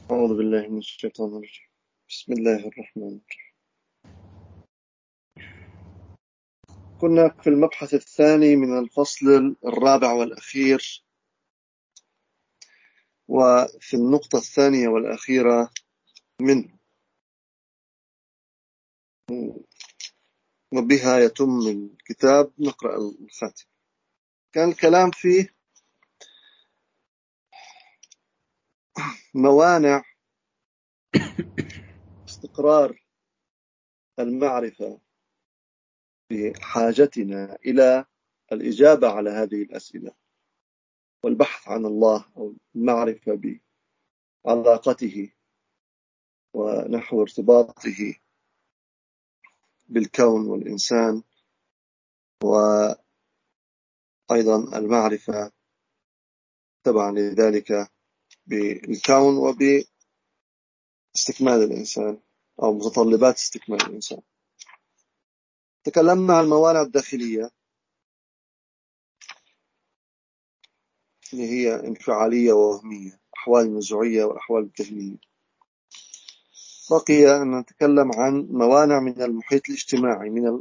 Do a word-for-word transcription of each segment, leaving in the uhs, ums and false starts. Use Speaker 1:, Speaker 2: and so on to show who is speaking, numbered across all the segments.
Speaker 1: أعوذ بالله من الشيطان الرجيم. بسم الله الرحمن الرحيم. كنا في المبحث الثاني من الفصل الرابع والأخير، وفي النقطة الثانية والأخيرة منه، وبها يتم الكتاب. نقرأ الخاتم. كان الكلام في موانع استقرار المعرفة في حاجتنا إلى الإجابة على هذه الأسئلة والبحث عن الله، أو المعرفة بعلاقته ونحو ارتباطه بالكون والإنسان، وأيضا المعرفة تبعا لذلك بالكون وباستكمال الإنسان أو متطلبات استكمال الإنسان. تكلمنا عن الموانع الداخلية اللي هي انفعالية ووهمية، أحوال نزوعية والأحوال الذهنية. بقي أن نتكلم عن موانع من المحيط الاجتماعي، من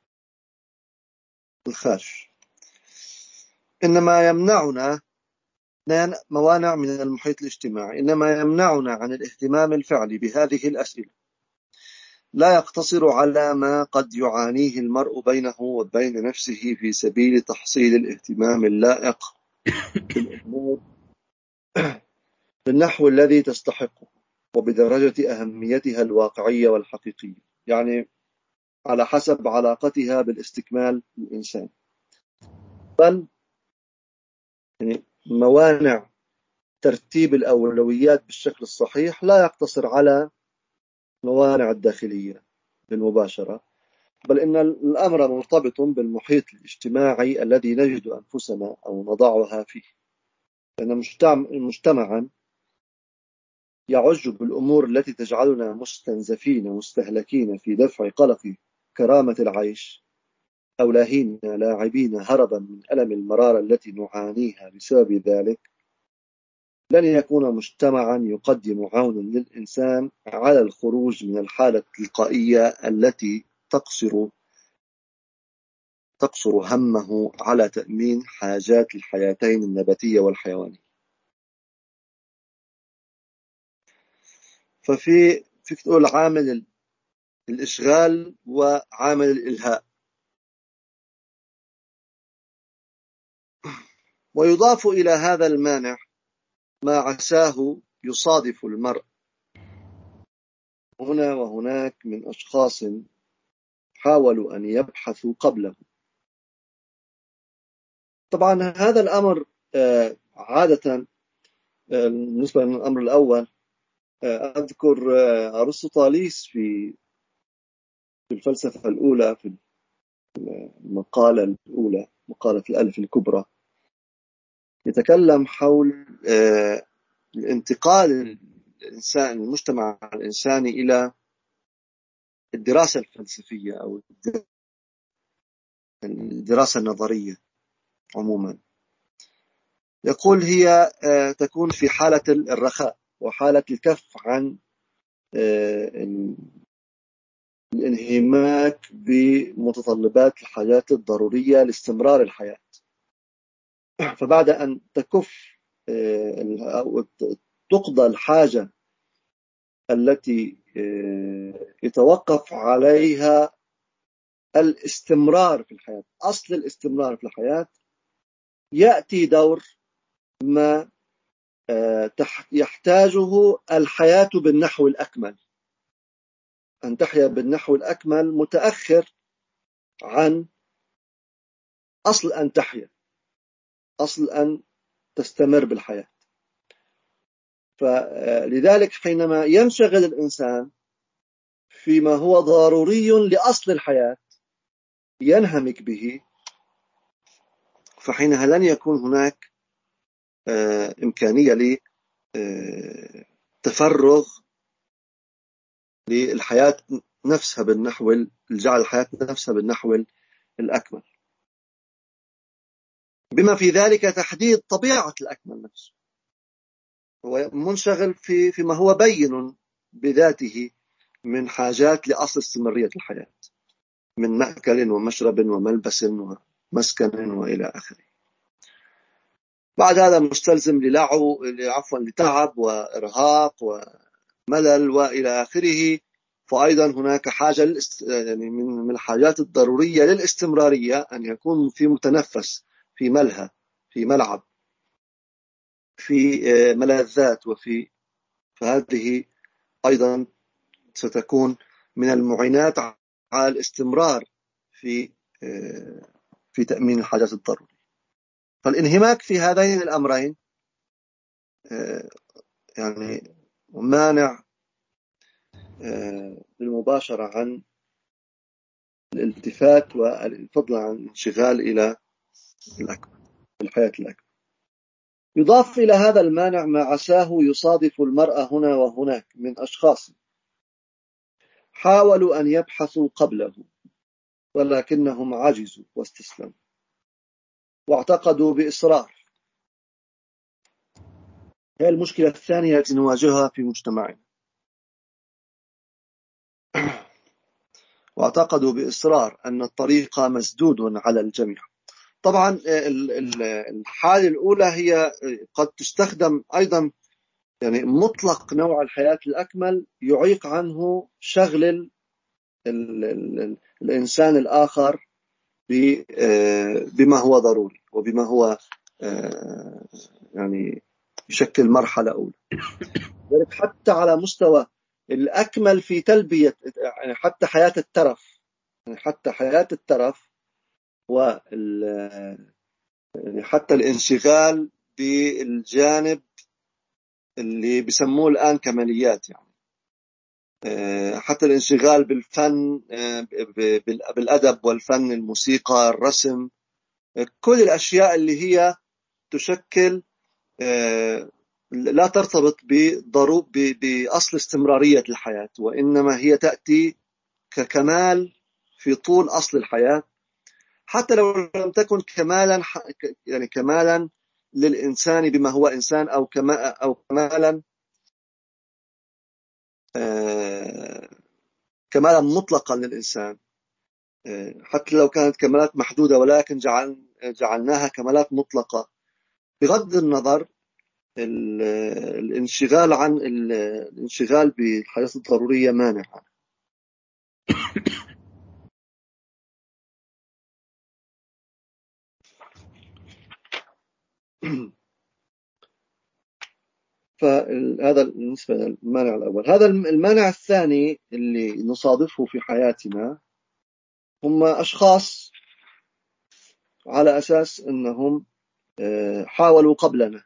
Speaker 1: الخارج. إنما يمنعنا موانع من المحيط الاجتماعي إنما يمنعنا عن الاهتمام الفعلي بهذه الأسئلة لا يقتصر على ما قد يعانيه المرء بينه وبين نفسه في سبيل تحصيل الاهتمام اللائق بالأمور بالنحو الذي تستحقه وبدرجة أهميتها الواقعية والحقيقية، يعني على حسب علاقتها بالاستكمال الإنسان، بل يعني موانع ترتيب الأولويات بالشكل الصحيح لا يقتصر على موانع الداخلية بالمباشرة، بل إن الأمر مرتبط بالمحيط الاجتماعي الذي نجد أنفسنا أو نضعها فيه. لأن مجتمعا يعج بالأمور التي تجعلنا مستنزفين مستهلكين في دفع قلق كرامة العيش، أو لاهين لاعبين هربا من ألم المرارة التي نعانيها بسبب ذلك، لن يكون مجتمعا يقدم عونا للإنسان على الخروج من الحالة التلقائية التي تقصر تقصر همه على تأمين حاجات الحياتين النباتية والحيوانية. ففي فيك تقول عامل الإشغال وعامل الإلهاء. ويضاف إلى هذا المانع ما عساه يصادف المرء هنا وهناك من أشخاص حاولوا أن يبحثوا قبله. طبعا هذا الأمر عادة بالنسبة للأمر الأول، أذكر أرسطاطاليس في الفلسفة الأولى، في المقالة الأولى، مقالة الألف الكبرى، يتكلم حول الانتقال الإنسان المجتمع الإنساني إلى الدراسة الفلسفية أو الدراسة النظرية عموما. يقول هي تكون في حالة الرخاء وحالة الكف عن الانهماك بمتطلبات الحياة الضرورية لاستمرار الحياة. فبعد أن تكف أو تقضى الحاجة التي يتوقف عليها الاستمرار في الحياة، أصل الاستمرار في الحياة، يأتي دور ما يحتاجه الحياة بالنحو الأكمل. أن تحيا بالنحو الأكمل متأخر عن أصل أن تحيا، أصل أن تستمر بالحياة. فلذلك حينما ينشغل الإنسان فيما هو ضروري لأصل الحياة ينهمك به، فحينها لن يكون هناك إمكانية لتفرغ للحياة نفسها بالنحو الجعل الحياة نفسها بالنحو الأكمل، بما في ذلك تحديد طبيعة الأكمل نفسه. هو منشغل في فيما هو بين بذاته من حاجات لأصل استمرارية الحياة، من مأكل ومشرب وملبس ومسكن وإلى آخره. بعد هذا مستلزم للعو عفوا لتعب وإرهاق وملل وإلى آخره. فأيضا هناك حاجة يعني من الحاجات الضرورية للاستمرارية أن يكون في متنفس، في ملهى، في ملعب، في ملذات، وفي فهذه أيضا ستكون من المعينات على الاستمرار في في تأمين الحاجات الضرورية. فالانهماك في هذين الأمرين يعني مانع بالمباشرة عن الالتفات والفضل عن الانشغال إلى الأكبر، الحياة الأكبر. يضاف إلى هذا المانع ما عساه يصادف المرأة هنا وهناك من أشخاص حاولوا أن يبحثوا قبله ولكنهم عجزوا واستسلموا واعتقدوا بإصرار. هي المشكلة الثانية التي نواجهها في مجتمعنا. واعتقدوا بإصرار أن الطريق مسدود على الجميع. طبعا الحالة الأولى هي قد تستخدم أيضا، يعني مطلق نوع الحياة الأكمل يعيق عنه شغل ال ال ال الإنسان الآخر بما هو ضروري وبما هو يعني يشكل مرحلة أولى. ذلك حتى على مستوى الأكمل في تلبية، يعني حتى حياة الترف، يعني حتى حياة الترف وال يعني حتى الانشغال بالجانب اللي بيسموه الآن كماليات، يعني حتى الانشغال بالفن، بالأدب والفن، الموسيقى، الرسم، كل الأشياء اللي هي تشكل لا ترتبط بضروب بأصل استمرارية الحياة، وإنما هي تأتي ككمال في طول أصل الحياة، حتى لو لم تكن كمالا، يعني كمالا للإنسان بما هو إنسان، أو كما أو كمالا كمالا مطلقا للإنسان، حتى لو كانت كمالات محدودة، ولكن جعل جعلناها كمالات مطلقة بغض النظر الانشغال عن الانشغال بالحياة الضرورية مانع. فهذا بالنسبة للمانع الأول. هذا المانع الثاني اللي نصادفه في حياتنا هم أشخاص على أساس أنهم حاولوا قبلنا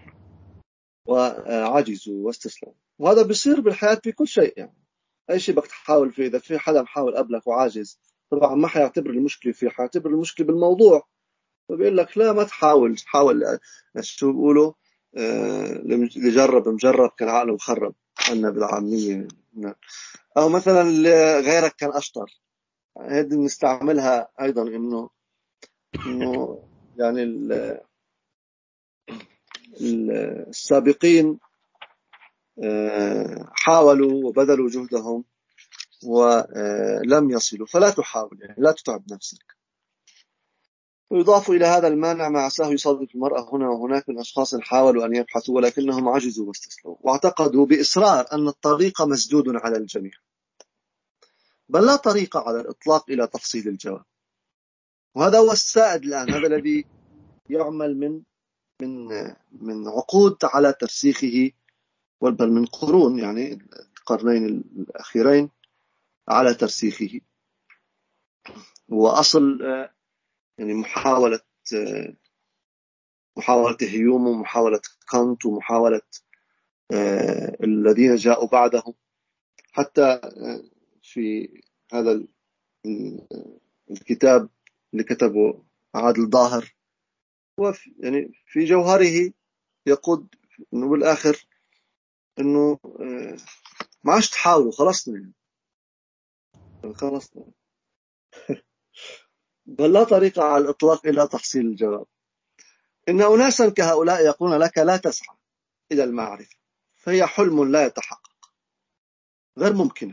Speaker 1: وعجزوا واستسلموا. وهذا بيصير بالحياة بكل شيء، يعني أي شيء بدك تحاول فيه، إذا في حدا محاول قبلك وعاجز طبعا ما حيعتبر المشكلة فيه، حيعتبر المشكلة بالموضوع، فبيقول لك لا ما تحاول، حاول شو بيقولوا اللي جرب مجرب كان عقله مخرب عنا بالعامية. أو مثلا غيرك كان أشطر، هذه نستعملها أيضا إنه إنه يعني السابقين حاولوا وبذلوا جهدهم ولم يصلوا، فلا تحاول، يعني لا تتعب نفسك. ويضاف إلى هذا المانع ما عساه يصادف المرأة هنا وهناك من أشخاص حاولوا أن يبحثوا ولكنهم عجزوا واستسلموا واعتقدوا بإصرار أن الطريق مسدود على الجميع، بل لا طريق على الإطلاق إلى تفصيل الجواب. وهذا هو السائد الآن، هذا الذي يعمل من من من عقود على ترسيخه، بل من قرون، يعني القرنين الأخيرين على ترسيخه. هو أصل يعني محاولة محاولة هيوم ومحاولة كانت ومحاولة الذين جاءوا بعدهم، حتى في هذا الكتاب اللي كتبه عادل ظاهر، وفي يعني في جوهره يقول إنه بالآخر إنه ما عادش تحاولوا، خلصنا خلصنا بل لا طريقة على الإطلاق إلى تحصيل الجواب. إن أناسا كهؤلاء يقولون لك لا تسعى، إلى المعرفة، فهي حلم لا يتحقق، غير ممكنة.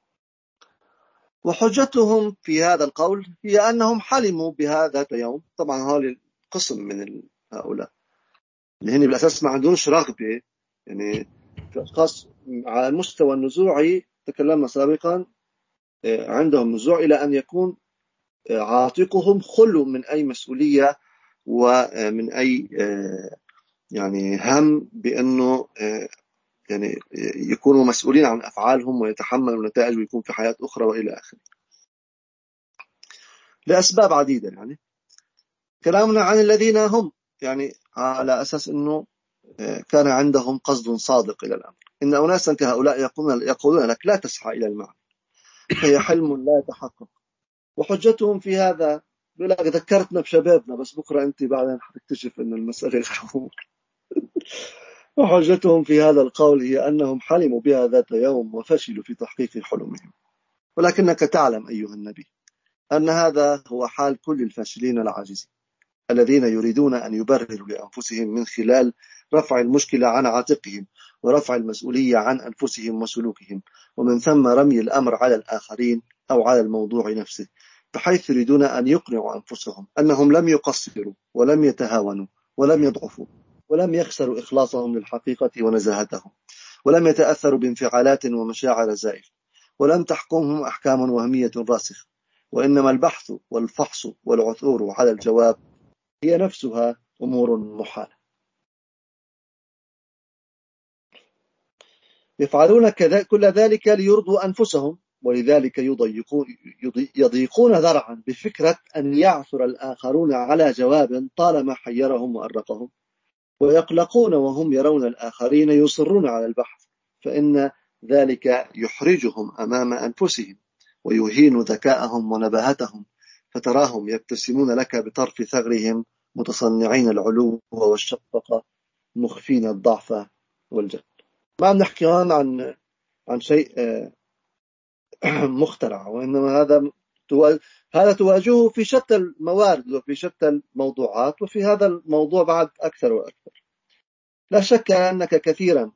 Speaker 1: وحجتهم في هذا القول هي أنهم حلموا بهذا ذات يوم. طبعا هؤلاء قسم من هؤلاء اللي هن بالأساس ما عندهمش رغبة، يعني خاص على المستوى النزوعي تكلمنا سابقا، عندهم نزوع إلى أن يكون عاتقهم خلو من أي مسؤولية ومن أي يعني هم بأنه يعني يكونوا مسؤولين عن أفعالهم ويتحملوا نتائج ويكون في حياة أخرى وإلى آخره، لأسباب عديدة. يعني كلامنا عن الذين هم يعني على أساس أنه كان عندهم قصد صادق إلى الأمر. إن أناسا كهؤلاء يقولون, يقولون لك لا تسعى إلى المعنى، فهي حلم لا يتحقق. وحجتهم في هذا بيقول لك ذكرتنا بشبابنا، بس بكرة أنت بعدين حتكتشف أن المسألة غير. وحجتهم في هذا القول هي أنهم حلموا بها ذات يوم وفشلوا في تحقيق حلمهم. ولكنك تعلم أيها النبي أن هذا هو حال كل الفاشلين العاجزين الذين يريدون أن يبرروا لأنفسهم من خلال رفع المشكلة عن عاتقهم ورفع المسؤولية عن أنفسهم وسلوكهم، ومن ثم رمي الأمر على الآخرين أو على الموضوع نفسه، بحيث يريدون أن يقنعوا أنفسهم أنهم لم يقصروا ولم يتهاونوا ولم يضعفوا ولم يخسروا إخلاصهم للحقيقة ونزاهتهم، ولم يتأثروا بانفعالات ومشاعر زائفة، ولم تحكمهم أحكام وهمية راسخة، وإنما البحث والفحص والعثور على الجواب هي نفسها أمور محالة. يفعلون كل ذلك ليرضوا أنفسهم، ولذلك يضيقون, يضيقون ذرعا بفكرة أن يعثر الآخرون على جواب طالما حيرهم وأرقهم، ويقلقون وهم يرون الآخرين يصرون على البحث، فإن ذلك يحرجهم أمام أنفسهم ويهين ذكاءهم ونباهتهم، فتراهم يبتسمون لك بطرف ثغرهم متصنعين العلو والشفقة مخفين الضعف والجهل. ما عم نحكي هون عن عن شيء مخترع، وإنما هذا هذا تواجهه في شتى الموارد وفي شتى الموضوعات، وفي هذا الموضوع بعد أكثر وأكثر. لا شك أنك كثيرا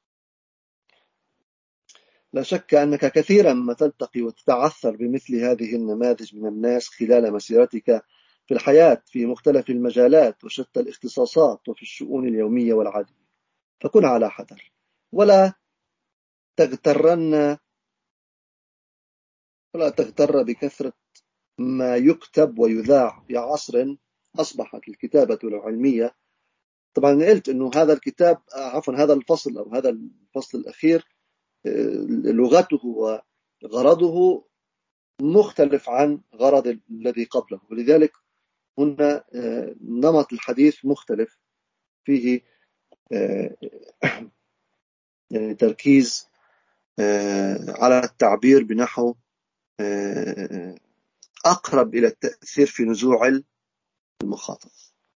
Speaker 1: لا شك أنك كثيرا ما تلتقي وتتعثر بمثل هذه النماذج من الناس خلال مسيرتك في الحياة في مختلف المجالات وشتى الاختصاصات وفي الشؤون اليومية والعادية. فكن على حذر، ولا تغترن ولا تغتر بكثرة ما يكتب ويذاع في عصر أصبحت الكتابة العلمية. طبعا قلت أنه هذا الكتاب عفوا هذا الفصل أو هذا الفصل الأخير لغته وغرضه مختلف عن غرض الذي قبله، ولذلك هنا نمط الحديث مختلف فيه يعني تركيز على التعبير بنحو أقرب إلى التأثير في نزوع المخاطب.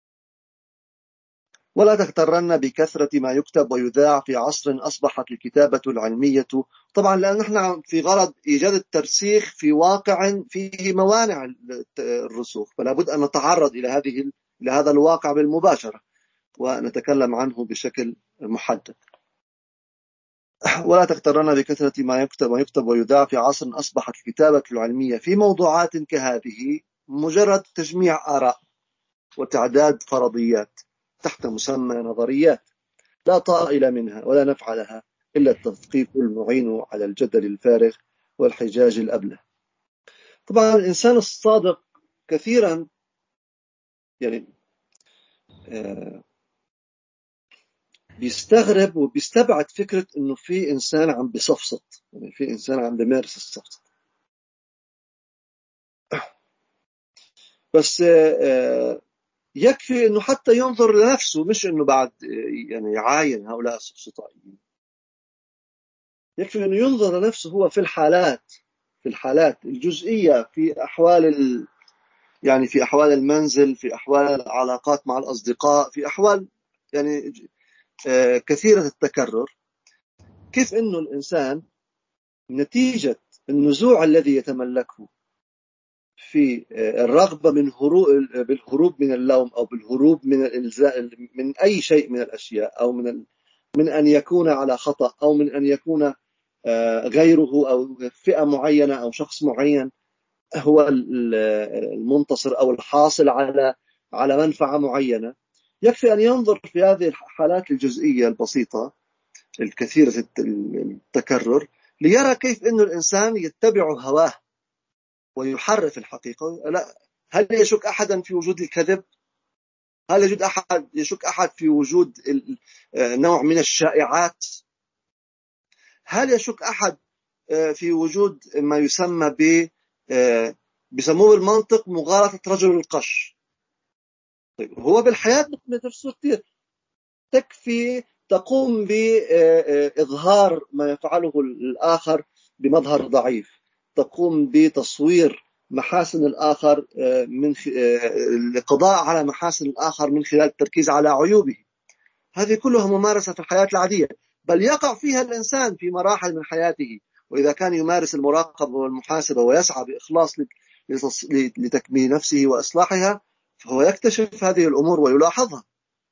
Speaker 1: ولا تغترن بكثرة ما يكتب ويذاع في عصر أصبحت الكتابة العلمية، طبعا لأن نحن في غرض إيجاد الترسيخ في واقع فيه موانع الرسوخ، فلا بد أن نتعرض إلى هذه إلى هذا الواقع بالمباشرة ونتكلم عنه بشكل محدد. ولا تغترن بكثرة ما يكتب ويكتب ويذاع في عصر أصبحت الكتابة العلمية في موضوعات كهذه مجرد تجميع آراء وتعداد فرضيات تحت مسمى نظريات لا طائل منها ولا نفع لها إلا التثقيف المعين على الجدل الفارغ والحجاج الأبله. طبعا الإنسان الصادق كثيرا يعني بيستغرب وبيستبعد فكرة إنه في إنسان عم بيصفصط، يعني في إنسان عم بيمارس الصفصط. بس يكفي إنه حتى ينظر لنفسه، مش إنه بعد يعني يعاين هؤلاء الصفصطائيين. يكفي إنه ينظر لنفسه هو في الحالات في الحالات الجزئية، في أحوال ال... يعني في أحوال المنزل، في أحوال العلاقات مع الأصدقاء، في أحوال يعني كثيرة التكرر، كيف إنه الإنسان نتيجة النزوع الذي يتملكه في الرغبة من هروب بالهروب من اللوم أو بالهروب من الإلزاء من أي شيء من الأشياء أو من من أن يكون على خطأ، أو من أن يكون غيره أو فئة معينة أو شخص معين هو المنتصر أو الحاصل على على منفعة معينة. يكفي أن ينظر في هذه الحالات الجزئية البسيطة الكثيرة التكرر ليرى كيف أن الإنسان يتبع هواه ويحرف الحقيقة. لا، هل يشك أحدا في وجود الكذب؟ هل يجد أحد يشك أحد في وجود نوع من الشائعات؟ هل يشك أحد في وجود ما يسمى ب بسموه بالمنطق مغالطة رجل القش؟ طيب، هو بالحياة نفسه كثير. تكفي تقوم بإظهار ما يفعله الآخر بمظهر ضعيف، تقوم بتصوير محاسن الآخر من القضاء على محاسن الآخر من خلال التركيز على عيوبه. هذه كلها ممارسة في الحياة العادية، بل يقع فيها الإنسان في مراحل من حياته. وإذا كان يمارس المراقبة والمحاسبة ويسعى بإخلاص لتكميل نفسه وإصلاحها، فهو يكتشف هذه الأمور ويلاحظها.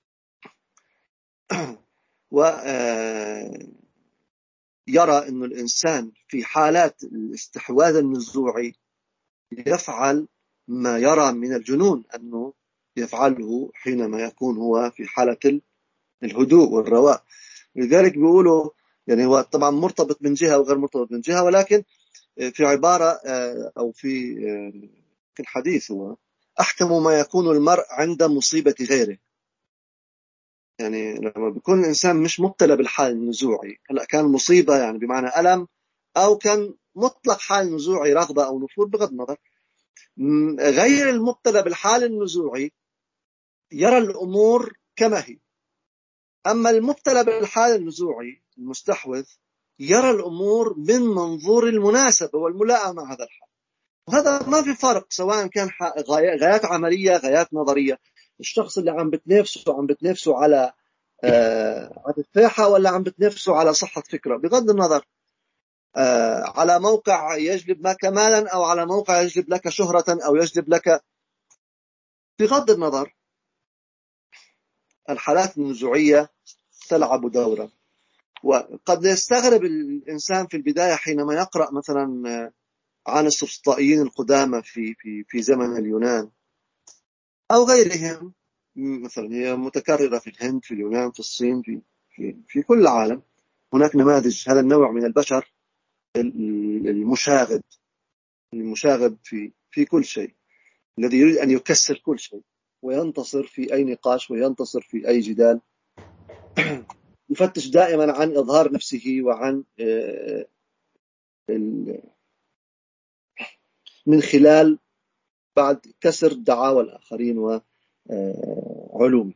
Speaker 1: ويرى أن الإنسان في حالات الاستحواذ النزوعي يفعل ما يرى من الجنون أنه يفعله حينما يكون هو في حالة الهدوء والرواء. لذلك بيقولوا يعني هو طبعا مرتبط من جهة وغير مرتبط من جهة، ولكن في عبارة أو في في الحديث هو أحكم ما يكون المرء عند مصيبة غيره. يعني لما بيكون الإنسان مش مبتلى بالحال النزوعي، هلا كان مصيبة يعني بمعنى ألم، أو كان مطلق حال نزوعي رغبة أو نفور بغض النظر، غير المبتلى بالحال النزوعي يرى الأمور كما هي. أما المبتلى بالحال النزوعي المستحوذ يرى الأمور من منظور المناسبة والملائمة مع هذا الحال. وهذا ما في فرق سواء كان غايات عملية غايات نظرية. الشخص اللي عم بتنافسه عم بتنافسه على آه على الفاحة ولا عم بتنافسه على صحة فكرة، بغض النظر آه على موقع يجلب لك مالا أو على موقع يجلب لك شهرة أو يجلب لك، بغض النظر الحالات النزوعية تلعب دورا. وقد يستغرب الإنسان في البداية حينما يقرأ مثلا عن السفسطائيين القدامى في في في زمن اليونان أو غيرهم. مثلا هي متكررة في الهند، في اليونان، في الصين، في في في كل العالم. هناك نماذج هذا النوع من البشر المشاغب المشاغب في في كل شيء، الذي يريد أن يكسر كل شيء وينتصر في أي نقاش وينتصر في أي جدال. يفتش دائما عن إظهار نفسه وعن من خلال بعد كسر دعاوى الآخرين وعلوم.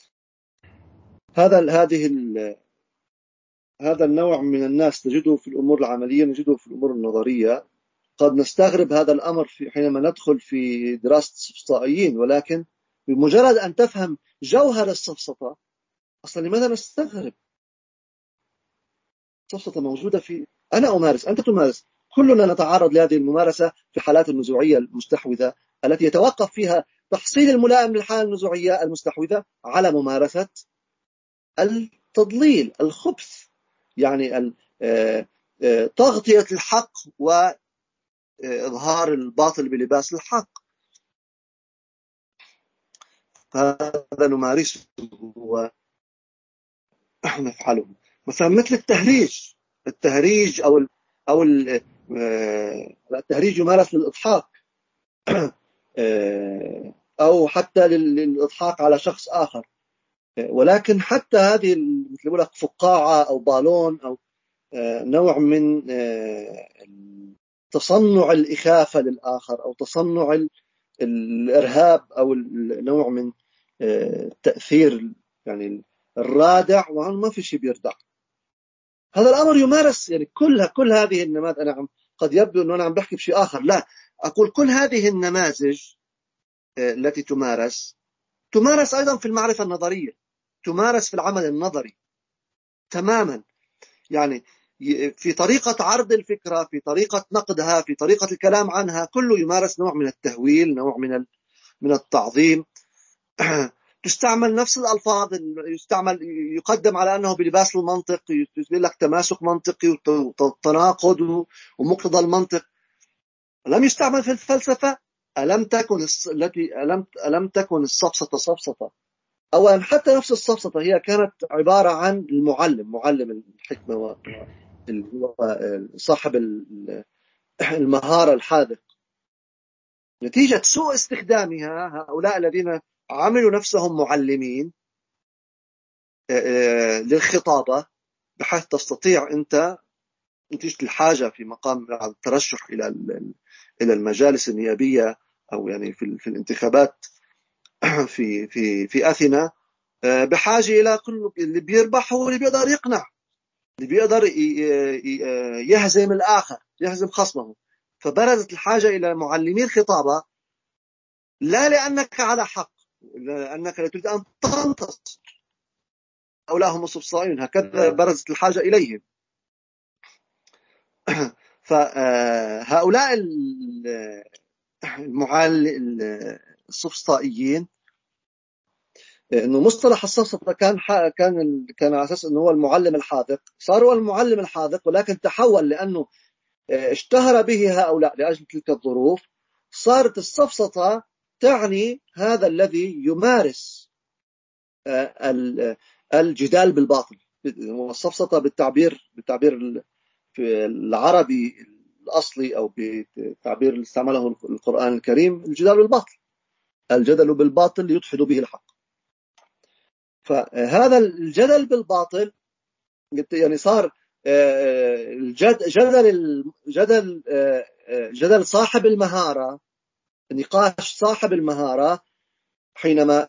Speaker 1: هذا هذه هذا النوع من الناس نجده في الأمور العملية، نجده في الأمور النظرية. قد نستغرب هذا الأمر في حينما ندخل في دراسة السفسطائيين، ولكن بمجرد أن تفهم جوهر السفسطة أصلا لماذا نستغرب؟ السفسطة موجودة في أنا أمارس، أنت تمارس، كلنا نتعرض لهذه الممارسة في حالات النزوعية المستحوذة التي يتوقف فيها تحصيل الملائم للحالة النزوعية المستحوذة على ممارسة التضليل الخبث، يعني تغطية الحق وإظهار الباطل بلباس الحق. هذا نمارسه ونفعله. مثلا مثل التهريج التهريج أو ال أو ال التهريج يمارس للإضحاك أو حتى للإضحاك على شخص آخر. ولكن حتى هذه مثل يقول لك فقاعة أو بالون أو نوع من تصنع الإخافة للآخر أو تصنع الإرهاب أو نوع من التأثير يعني الرادع، وعنه ما في شيء بيردع. هذا الأمر يمارس يعني كلها كل هذه النماذج. أنا عم قد يبدو أنه أنا عم بحكي بشيء آخر، لا، أقول كل هذه النماذج التي تمارس تمارس أيضا في المعرفة النظرية، تمارس في العمل النظري تماما. يعني في طريقة عرض الفكرة، في طريقة نقدها، في طريقة الكلام عنها، كله يمارس نوع من التهويل، نوع من من التعظيم. تستعمل نفس الألفاظ، يستعمل يقدم على أنه بلباس المنطق، يقول لك تماسك منطقي وتناقض ومقتضى المنطق. لم يستعمل في الفلسفة. ألم تكن التي ألم ألم تكن السفسطة سفسطة؟ أولا حتى نفس السفسطة هي كانت عبارة عن المعلم، معلم الحكمة وصاحب المهارة الحاذق. نتيجة سوء استخدامها هؤلاء الذين عملوا نفسهم معلمين للخطابة، بحيث تستطيع أنت نتيجة الحاجة في مقام الترشح إلى إلى المجالس النيابية أو يعني في في الانتخابات في في في أثينا، بحاجة إلى كل اللي بيربح هو اللي بيقدر يقنع، اللي بيقدر يهزم الآخر، يهزم خصمه. فبرزت الحاجة إلى معلمي الخطابة، لا لأنك على حق، لأنك لا تريد أن تنتصر. هؤلاء هم السفسطائيون، هكذا برزت الحاجة إليهم. فهؤلاء المعلم السفسطائيين، انه مصطلح السفسطة كان كان كان على اساس انه هو المعلم الحاذق، صار هو المعلم الحاذق، ولكن تحول لانه اشتهر به هؤلاء لاجل تلك الظروف. صارت السفسطة تعني هذا الذي يمارس الجدال بالباطل. والسفسطة بالتعبير بالتعبير العربي الأصلي أو بالتعبير اللي استعمله القرآن الكريم، الجدال بالباطل، الجدل بالباطل يدحض به الحق. فهذا الجدل بالباطل يعني صار جدل جدل جدل صاحب المهارة، نقاش صاحب المهارة، حينما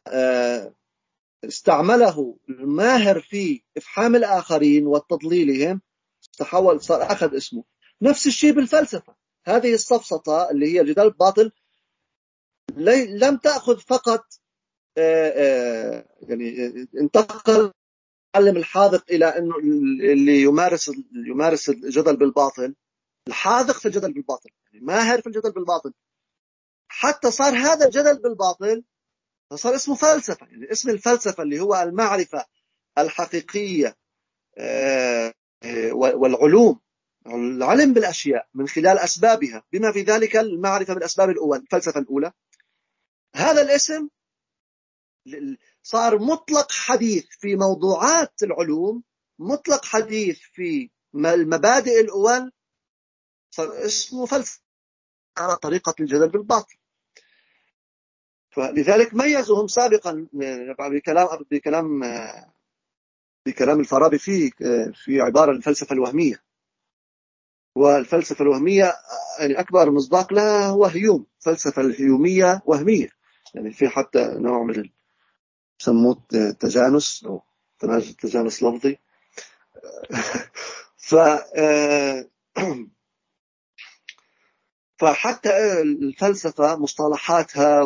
Speaker 1: استعمله الماهر في إفحام الآخرين وتضليلهم، تحول صار أخذ اسمه. نفس الشيء بالفلسفة. هذه السفسطة اللي هي الجدال الباطل لم تأخذ فقط يعني انتقل المعلم الحاذق إلى أنه اللي يمارس يمارس الجدل بالباطل، الحاذق في الجدل بالباطل، يعني ماهر في الجدل بالباطل، حتى صار هذا الجدل بالباطل صار اسمه فلسفة. يعني اسم الفلسفة اللي هو المعرفة الحقيقية والعلوم، العلم بالأشياء من خلال أسبابها، بما في ذلك المعرفة بالأسباب الأولى، الفلسفة الأولى. هذا الاسم صار مطلق حديث في موضوعات العلوم، مطلق حديث في المبادئ الأول، صار اسمه فلسفة على طريقة الجدل بالباطل. فلذلك ميزهم سابقا بكلام بكلام بكلام الفارابي في في عبارة الفلسفة الوهمية. والفلسفة الوهمية يعني أكبر مصداق لها هو هيوم. الفلسفة الهيومية وهمية، يعني في حتى نوع من يسموه تجانس أو تجانس لفظي. ف فحتى الفلسفة مصطلحاتها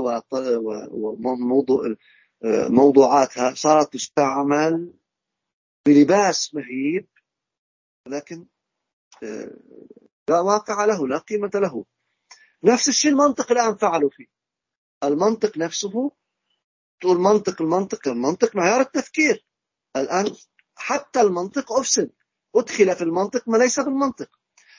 Speaker 1: وموضوعاتها صارت تستعمل بلباس مهيب، لكن لا واقع له، لا قيمة له. نفس الشيء المنطق الآن فعلوا فيه. المنطق نفسه، تقول منطق المنطق المنطق معيار التفكير. الآن حتى المنطق أفسد، أدخل في المنطق ما ليس بالمنطق.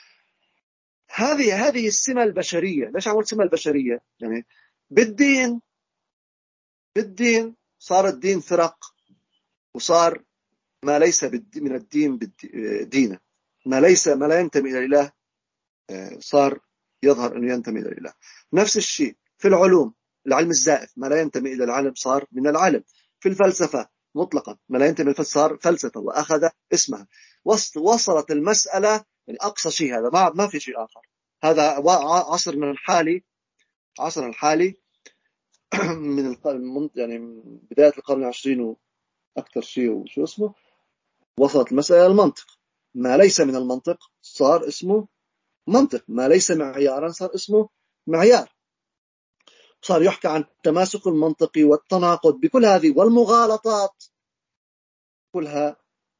Speaker 1: هذه هذه السمة البشرية. ليش عملت سمة البشرية؟ يعني بالدين بالدين صار الدين فرق، وصار ما ليس من الدين دينا، ما ليس ما لا ينتمي إلى الإله صار يظهر أنه ينتمي إلى الإله. نفس الشيء في العلوم، العلم الزائف ما لا ينتمي إلى العلم صار من العلم. في الفلسفة مطلقا ما لا ينتمي إلى صار فلسفة وأخذ اسمها. وصلت المسألة يعني أقصى شيء، هذا ما ما في شيء آخر. هذا عصرنا الحالي، عصرنا الحالي من القرن يعني من بداية القرن العشرين وأكثر شيء وشو اسمه، وصلت المسألة المنطق. ما ليس من المنطق صار اسمه منطق، ما ليس معيارا صار اسمه معيار. صار يحكى عن التماسك المنطقي والتناقض بكل هذه، والمغالطات كلها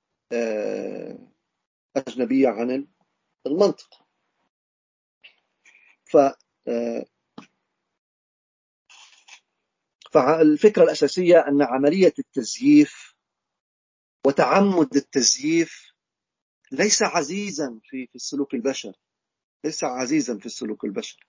Speaker 1: أجنبية عن المنطق. ف فالفكرة الأساسية أن عملية التزييف وتعمد التزييف ليس عزيزا في في السلوك البشري، ليس عزيزا في السلوك البشري.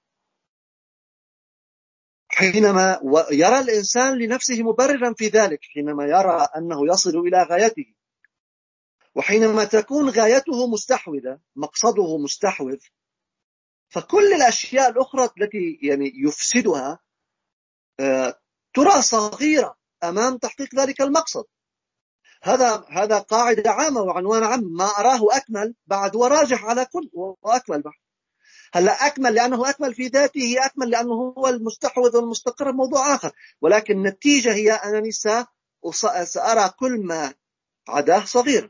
Speaker 1: حينما يرى الإنسان لنفسه مبررا في ذلك، حينما يرى أنه يصل إلى غايته، وحينما تكون غايته مستحوذة، مقصده مستحوذ، فكل الأشياء الأخرى التي يعني يفسدها ترى صغيرة أمام تحقيق ذلك المقصد. هذا هذا قاعدة عامة وعنوان عام. ما أراه أكمل بعد وراجح على كل وأكمل بعد. هلا أكمل لأنه أكمل في ذاته، أكمل لأنه هو المستحوذ والمستقر، موضوع آخر، ولكن النتيجة هي أنني سأرى كل ما عداه صغير.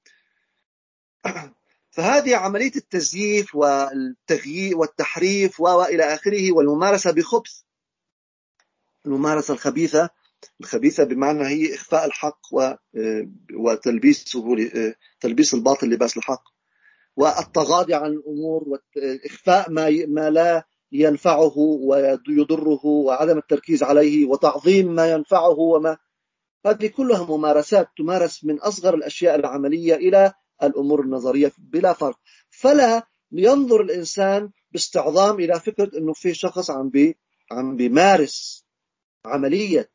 Speaker 1: فهذه عملية التزييف والتغيير والتحريف وإلى آخره، والممارسة بخبث، الممارسة الخبيثة، الخبيثة بمعنى هي إخفاء الحق وتلبيسه، تلبيس الباطل لباس الحق، والتغاضي عن الأمور، وإخفاء ما ما لا ينفعه ويضره، وعدم التركيز عليه، وتعظيم ما ينفعه. وما هذه كلها ممارسات تمارس من أصغر الأشياء العملية إلى الأمور النظرية بلا فرق. فلا ينظر الإنسان باستعظام إلى فكرة أنه في شخص عم بي عم بيمارس عملية،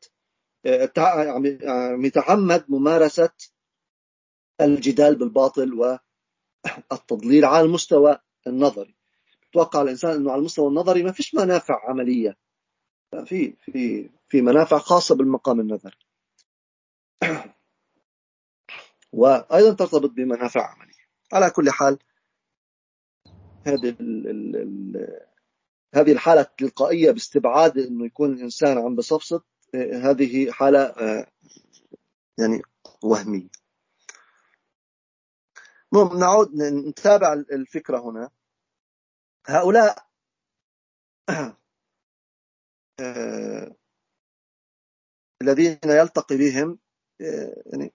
Speaker 1: عم يتعمد ممارسة الجدال بالباطل والتضليل على المستوى النظري. توقع الإنسان أنه على المستوى النظري ما فيش منافع عملية، في في في منافع خاصة بالمقام النظري، وأيضا ترتبط بمنافع عملية. على كل حال، هذه هذه الحالة التلقائية باستبعاد أنه يكون الإنسان عم بصفصف، هذه حالة يعني وهمية. نعود نتابع الفكرة هنا. هؤلاء الذين يلتقي بهم يعني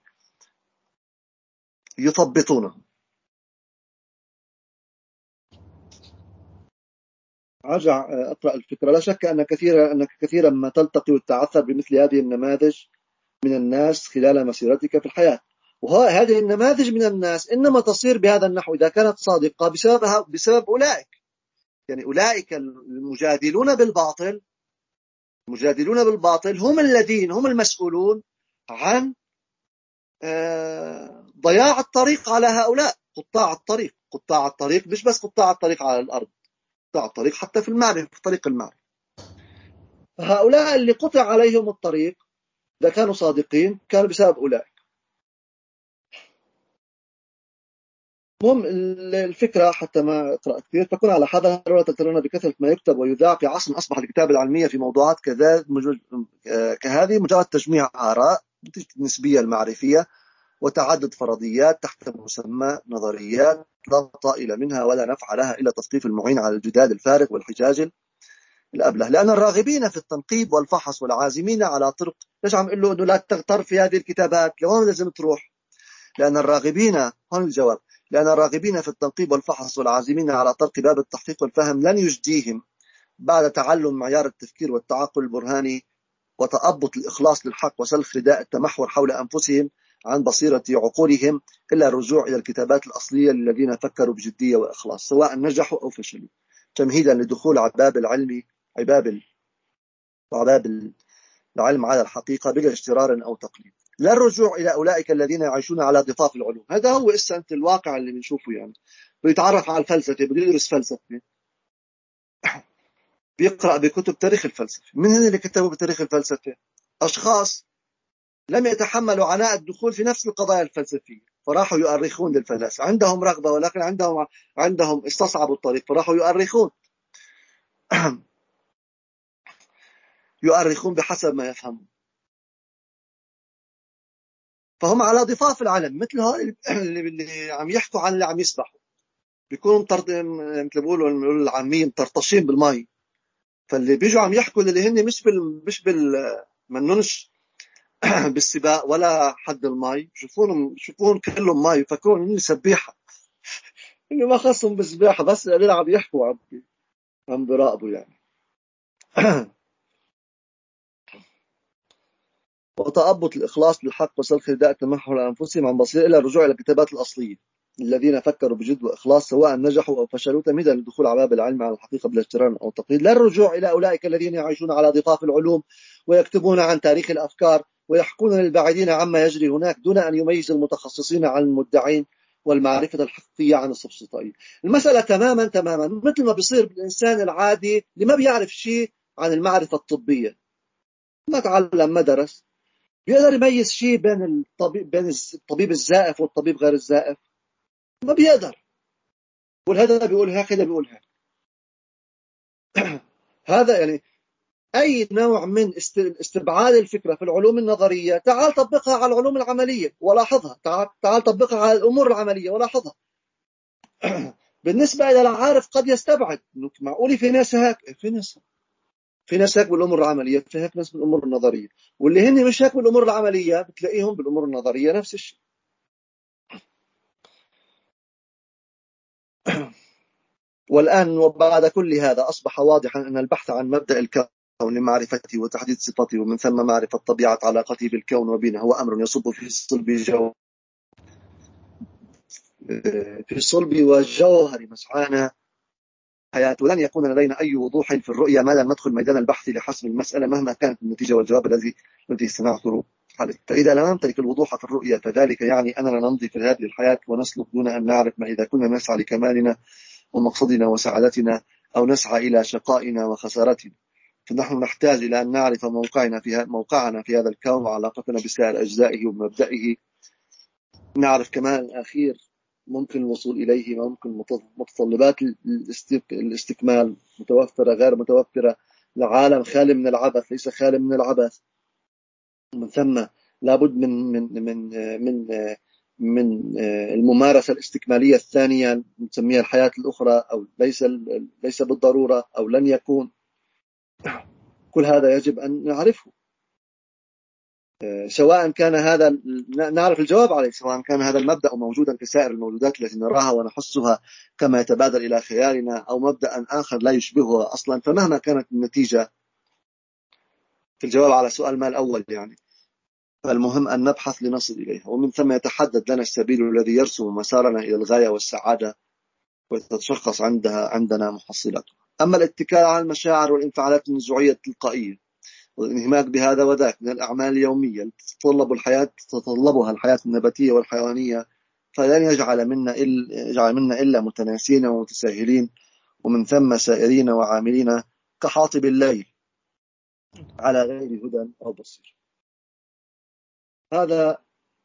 Speaker 1: يثبطونه. أرجع أقرأ الفكرة. لا شك أن كثيرا أنك كثيرا ما تلتقي وتتعثر بمثل هذه النماذج من الناس خلال مسيرتك في الحياة، وهذه النماذج من الناس إنما تصير بهذا النحو إذا كانت صادقة بسببها بسبب أولئك، يعني أولئك المجادلون بالباطل، المجادلون بالباطل هم الذين هم المسؤولون عن ضياع الطريق على هؤلاء قطاع الطريق. قطاع الطريق مش بس قطاع الطريق على الأرض، قطاع الطريق حتى في المعرفة، في طريق المعرفة. فهؤلاء اللي قطع عليهم الطريق إذا كانوا صادقين كانوا بسبب أولئك. المهم الفكرة حتى ما أقرأ كثير تكون على حذر ولا تغترون بكثرة ما يكتب ويذاع في عصر أصبح الكتابة العلمية في موضوعات كهذه مجرد تجميع آراء نسبية المعرفية وتعدد فرضيات تحت مسمى نظريات لا طائل منها ولا نفع لها إلا تثقيف المعين على الجدال الفارغ والحجاج الأبله. لأن الراغبين في التنقيب والفحص والعازمين على طرق، ليش عم يقول له إنه لا تغتر في هذه الكتابات، لوين لازم تروح؟ لأن الراغبين، هون الجواب، لأن الراغبين في التنقيب والفحص والعازمين على طرق باب التحقيق والفهم لن يجديهم بعد تعلم معيار التفكير والتعقل البرهاني وتأبط الإخلاص للحق وسلخ رداء التمحور حول أنفسهم عن بصيرة عقولهم إلا الرجوع إلى الكتابات الأصلية للذين فكروا بجدية وإخلاص سواء نجحوا أو فشلوا، تمهيدا لدخول عباب العلم عباب وعباب العلم على الحقيقة بلا اشترار أو تقليد، لا الرجوع إلى أولئك الذين يعيشون على ضفاف العلوم. هذا هو إسا أنت الواقع اللي بنشوفه، يعني بيتعرف على الفلسفة، بده يدرس فلسفة، بيقرأ بكتب تاريخ الفلسفة. من هن اللي كتبوا بتاريخ الفلسفة؟ أشخاص لم يتحملوا عناء الدخول في نفس القضايا الفلسفية فراحوا يؤرخون للفلاسفة، عندهم رغبة ولكن عندهم عندهم استصعبوا الطريق فراحوا يؤرخون يؤرخون بحسب ما يفهمون. فهم على ضفاف العلم، مثل هؤلاء اللي عم يحكوا عن اللي عم يسبحوا، بيكونوا مطرد مثل بيقولوا العاميين مطرطشين بالماء، فاللي بيجوا عم يحكوا اللي هن مش بال مش بال منونش بالسباق ولا حد الماء، شوفونهم شوفون كلهم ماء يفكرون اني سبيحه اني ما خصهم بالسباحه، بس اللي عم يحكوا عم عم بيراقبوا يعني وتأبط الإخلاص للحق وسلخ رداء التمحل أنفسهم عن بصير إلى الرجوع إلى الكتابات الأصلية. الذين فكروا بجد وإخلاص سواء نجحوا أو فشلوا تمهيدا للدخول على باب العلم على الحقيقة بلا اجترار أو تقليد، لا الرجوع إلى أولئك الذين يعيشون على ضفاف العلوم ويكتبون عن تاريخ الأفكار ويحكون للبعيدين عما يجري هناك دون أن يميز المتخصصين عن المدعين والمعرفة الحقيقية عن السفسطائيين. المسألة تماما تماما مثل ما بيصير بالإنسان العادي اللي ما بيعرف شيء عن المعرفة الطبية، ما تعلم ما درس، بيقدر يميز شيء بين الطبيب بين الطبيب الزائف والطبيب غير الزائف؟ ما بيقدر. والهذا بيقول هيك هذا بيقول هيك. هذا يعني أي نوع من استبعاد الفكرة في العلوم النظرية تعال طبقها على العلوم العملية ولاحظها، تعال, تعال طبقها على الأمور العملية ولاحظها. بالنسبة إلى العارف قد يستبعد، معقولي في ناس هيك، في ناس في ناس هيك بالأمور العملية، في هيك ناس بالأمور النظرية، واللي هن مش هيك بالأمور العملية بتلاقيهم بالأمور النظرية نفس الشيء. والآن وبعد كل هذا أصبح واضحا أن البحث عن مبدأ الكون لمعرفته وتحديد صفاته ومن ثم معرفة طبيعة علاقته بالكون وبينه هو أمر يصب في صلب جو في صلب وجوهر مسعانا حياة، ولن يكون لدينا أي وضوح في الرؤية ما لم ندخل ميدان البحث لحسم المسألة مهما كانت النتيجة والجواب الذي الذي سنعثر عليه. فإذا لم نمتلك الوضوح في الرؤية فذلك يعني أننا نمضي في هذه الحياة ونسلك دون أن نعرف ما إذا كنا نسعى لكمالنا ومقصدنا وسعادتنا أو نسعى إلى شقائنا وخسارتنا. فنحن نحتاج إلى أن نعرف موقعنا في موقعنا في هذا الكون وعلاقتنا بسائر أجزائه ومبدئه. نعرف كمان الأخير ممكن الوصول إليه، ممكن متطلبات الاستكمال متوفرة غير متوفرة، العالم خالي من العبث ليس خالي من العبث. من ثم لابد من من من من من الممارسة الاستكمالية الثانية نسميها الحياة الأخرى، أو ليس ليس بالضرورة أو لن يكون. كل هذا يجب أن نعرفه، سواء كان هذا نعرف الجواب عليه، سواء كان هذا المبدأ موجودا في سائر الموجودات التي نراها ونحسها كما يتبادر إلى خيالنا أو مبدأ آخر لا يشبهها أصلا. فمهما كانت النتيجة في الجواب على سؤال ما الأول يعني، فالمهم أن نبحث لنصل إليها، ومن ثم يتحدد لنا السبيل الذي يرسم مسارنا إلى الغاية والسعادة وتتشخص عندها عندنا محصلاتها. أما الاتكال على المشاعر والانفعالات النزوعية التلقائية والانهماك بهذا وذاك من الأعمال اليومية تتطلب الحياة تتطلبها الحياة النباتية والحيوانية، فلن يجعل منا إلا, يجعل منا إلا متناسين ومتساهلين، ومن ثم سائرين وعاملين كحاطب الليل على غير هدى أو بصير. هذا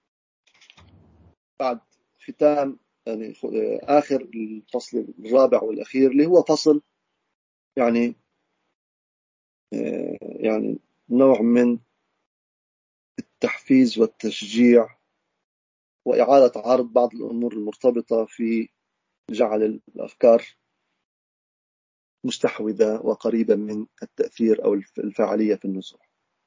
Speaker 1: بعد ختام يعني آخر الفصل الرابع والأخير اللي هو فصل يعني يعني نوع من التحفيز والتشجيع وإعادة عرض بعض الأمور المرتبطة في جعل الأفكار مستحوذة وقريبة من التأثير أو الفاعلية في النزوع.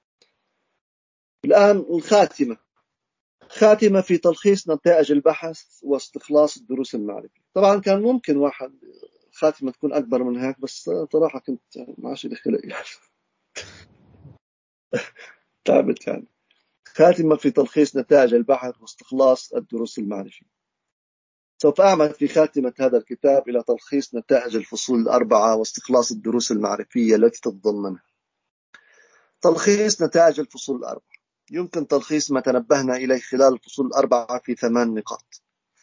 Speaker 1: الآن الخاتمة، خاتمة في تلخيص نتائج البحث واستخلاص الدروس المعرفية. طبعا كان ممكن واحد خاتمة تكون أكبر من هيك، بس صراحة كنت ماشي دخل يعني تعبت يعني. خاتمة في تلخيص نتائج البحث واستخلاص الدروس المعرفية. سوف أعمل في خاتمة هذا الكتاب إلى تلخيص نتائج الفصول الأربعة واستخلاص الدروس المعرفية التي تتضمنها. تلخيص نتائج الفصول الأربعة يمكن تلخيص ما تنبهنا إليه خلال الفصول الأربعة في ثمان نقاط.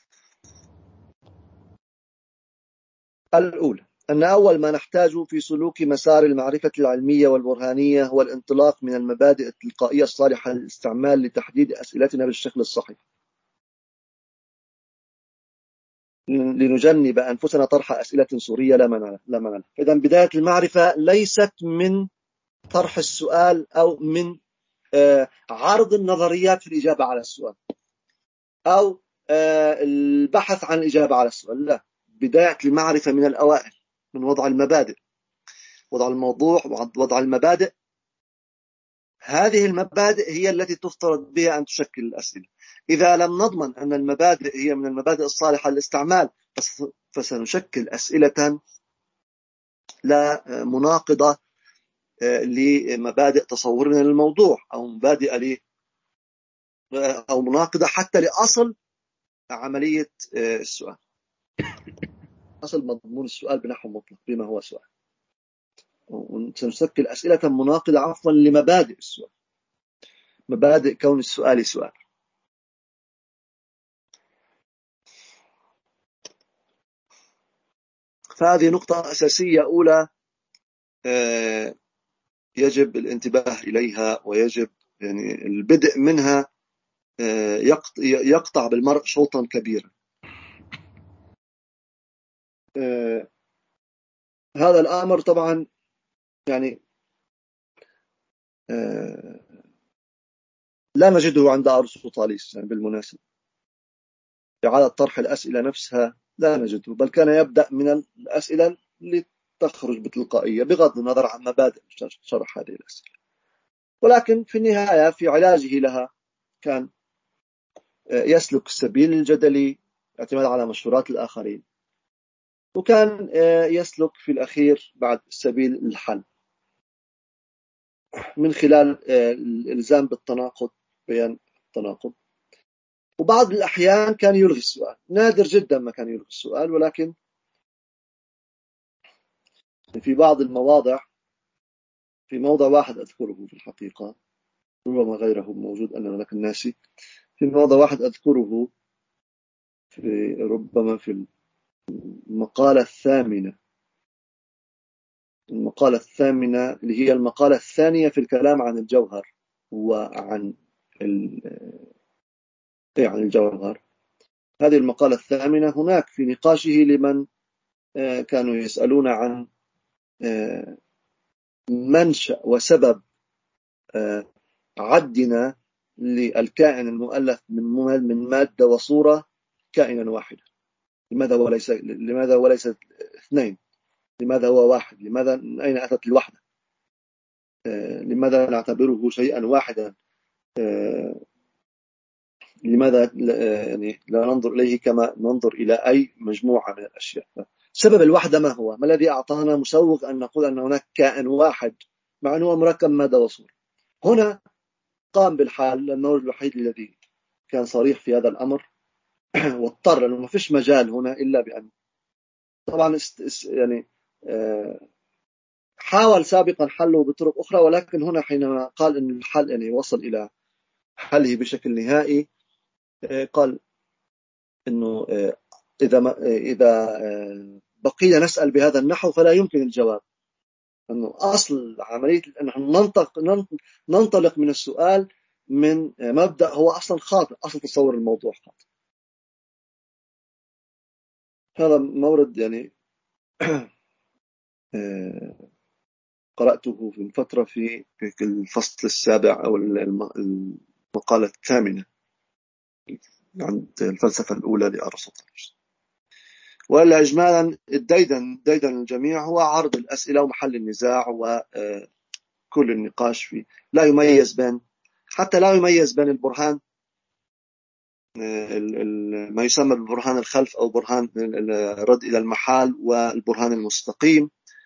Speaker 1: الأولى أن أول ما نحتاجه في سلوك مسار المعرفة العلمية والبرهانية هو الانطلاق من المبادئ التلقائية الصالحة للاستعمال لتحديد أسئلتنا بالشكل الصحيح، لنجنب أنفسنا طرح أسئلة سورية لا معنى لها. إذن بداية المعرفة ليست من طرح السؤال أو من عرض النظريات في الإجابة على السؤال أو البحث عن الإجابة على السؤال، لا، بداية المعرفة من الأوائل، من وضع المبادئ، وضع الموضوع، وضع المبادئ. هذه المبادئ هي التي تفترض بها أن تشكل الأسئلة. إذا لم نضمن أن المبادئ هي من المبادئ الصالحة للاستعمال فسنشكل أسئلة لا مناقضة لمبادئ تصورنا للموضوع أو مبادئ أو مناقضة حتى لأصل عملية السؤال، أصل مضمون السؤال بنحو مطلق بما هو سؤال. سنشكل أسئلة مناقضة عفوا لمبادئ السؤال، مبادئ كون السؤال سؤال. فهذه نقطة أساسية أولى يجب الانتباه إليها، ويجب يعني البدء منها يقطع بالمرء شوطا كبيرا. هذا الأمر طبعا يعني لا نجده عند أرسطوطاليس يعني بالمناسبة، إعادة طرح الأسئلة نفسها لا نجده، بل كان يبدأ من الأسئلة اللي تخرج بتلقائية بغض النظر عن مبادئ شرح هذه الأسئلة. ولكن في النهاية في علاجه لها كان يسلك السبيل الجدلي اعتماد على مشورات الآخرين، وكان يسلك في الأخير بعد سبيل الحل من خلال الإلزام بالتناقض، بيان التناقض. وبعض الأحيان كان يلغي السؤال، نادر جدا ما كان يلغي السؤال، ولكن في بعض المواضع، في موضع واحد أذكره في الحقيقة، ربما غيره موجود أنا لك الناسي، في موضع واحد أذكره في ربما في المقالة الثامنة، المقالة الثامنة اللي هي المقالة الثانية في الكلام عن الجوهر وعن عن الجوهر. هذه المقالة الثامنة هناك في نقاشه لمن كانوا يسألون عن منشأ وسبب عدنا للكائن المؤلف من من مادة وصورة كائنا واحدا. لماذا وليس لماذا وليس اثنين؟ لماذا هو واحد؟ لماذا من أين أتت الوحدة؟ لماذا نعتبره شيئا واحدا؟ لماذا يعني لا ننظر إليه كما ننظر إلى أي مجموعة من الأشياء؟ سبب الوحدة ما هو؟ ما الذي أعطانا مسوغ أن نقول أن هناك كائن واحد مع أنه مركب مادة وصورة؟ هنا قام بالحال المورد الوحيد الذي كان صريح في هذا الأمر واضطر، لأنه ما فيش مجال هنا إلا بأن طبعا يعني حاول سابقا حله بطرق أخرى، ولكن هنا حينما قال أن الحل يعني وصل إلى حله بشكل نهائي، قال أنه إذا ما إذا بقينا نسأل بهذا النحو فلا يمكن الجواب، أنه أصل عملية أن ننطق ننطلق من السؤال من مبدأ هو أصلا خاطئ، أصل تصور الموضوع خاطئ. هذا مورد يعني قرأته في الفترة في الفصل السابع أو المقالة الثامنة عند الفلسفة الأولى لأرسطو. ولا إجمالا الديدن ديدن الجميع هو عرض الأسئلة ومحل النزاع وكل النقاش فيه، لا يميز بين حتى لا يميز بين البرهان ما يسمى بالبرهان الخلف أو برهان الرد إلى المحال والبرهان المستقيم،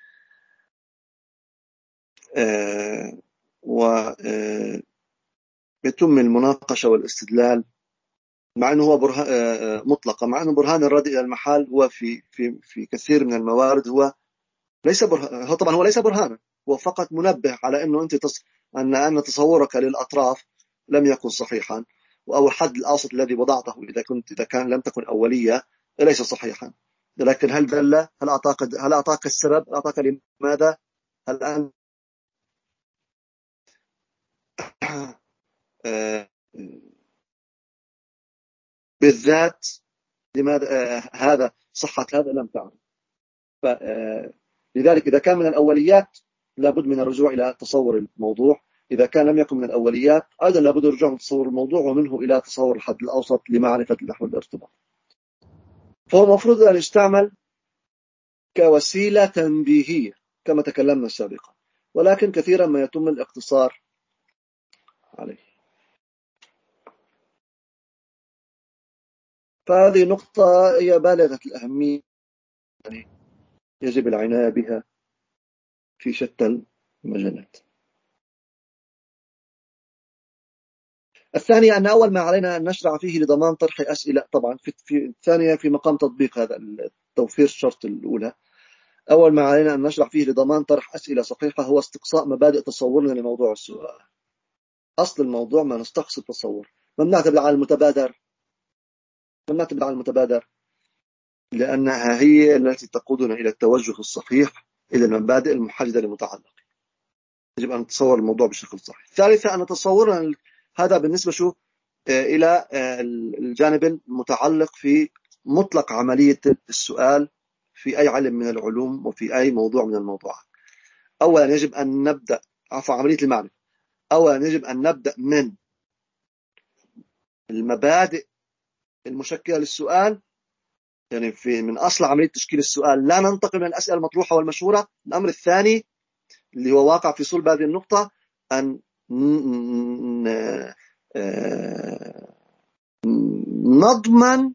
Speaker 1: ويتم المناقشة والاستدلال مع أنه هو برهان مطلقة، مع أنه برهان الرد إلى المحال هو في في في كثير من الموارد هو ليس برهان، هو طبعا هو ليس برهانا، هو فقط منبه على أنه أنت تص... أن أن تصورك للأطراف لم يكن صحيحا، أو الحد الأوسط الذي وضعته إذا كنت إذا كان لم تكن أولية ليس صحيحا. لكن هل دل؟ هل أعطاك هل أعطاك السبب؟ هل أعطاك لماذا؟ هل أن بالذات لماذا هذا صحة هذا لم تعرف. لذلك إذا كان من الأوليات لابد من الرجوع إلى تصور الموضوع، إذا كان لم يكن من الأوليات أيضا لابد الرجوع من تصور الموضوع ومنه إلى تصور الحد الأوسط لمعرفة نحو الارتباط. فهو المفروض أن يستعمل كوسيلة تنبيهية كما تكلمنا سابقا، ولكن كثيرا ما يتم الاقتصار عليه. فهذه نقطة هي بالغة الأهمية، يعني يجب العناية بها في شتى المجالات. الثانية أن أول ما علينا أن نشرع فيه لضمان طرح أسئلة، طبعا في, في الثانية في مقام تطبيق هذا التوفير الشرط الأولى. أول ما علينا أن نشرع فيه لضمان طرح أسئلة صحيحة هو استقصاء مبادئ تصورنا لموضوع السؤال. أصل الموضوع ما نستقصي التصور، ما بنعتمد على المتبادر، ما بنعتمد على المتبادر لأنها هي التي تقودنا إلى التوجه الصحيح إلى المبادئ المحددة للمتعلق. يجب أن نتصور الموضوع بشكل صحيح. ثالثا أن تصورنا هذا بالنسبة شو إلى الجانب المتعلق في مطلق عملية السؤال في أي علم من العلوم وفي أي موضوع من الموضوعات. أولا يجب أن نبدأ عفوا عملية المعرفة. أولا يجب أن نبدأ من المبادئ المشكلة للسؤال، يعني في من أصل عملية تشكيل السؤال، لا ننتقل من الأسئلة المطروحة والمشهورة. الأمر الثاني اللي هو واقع في صلب هذه النقطة أن نضمن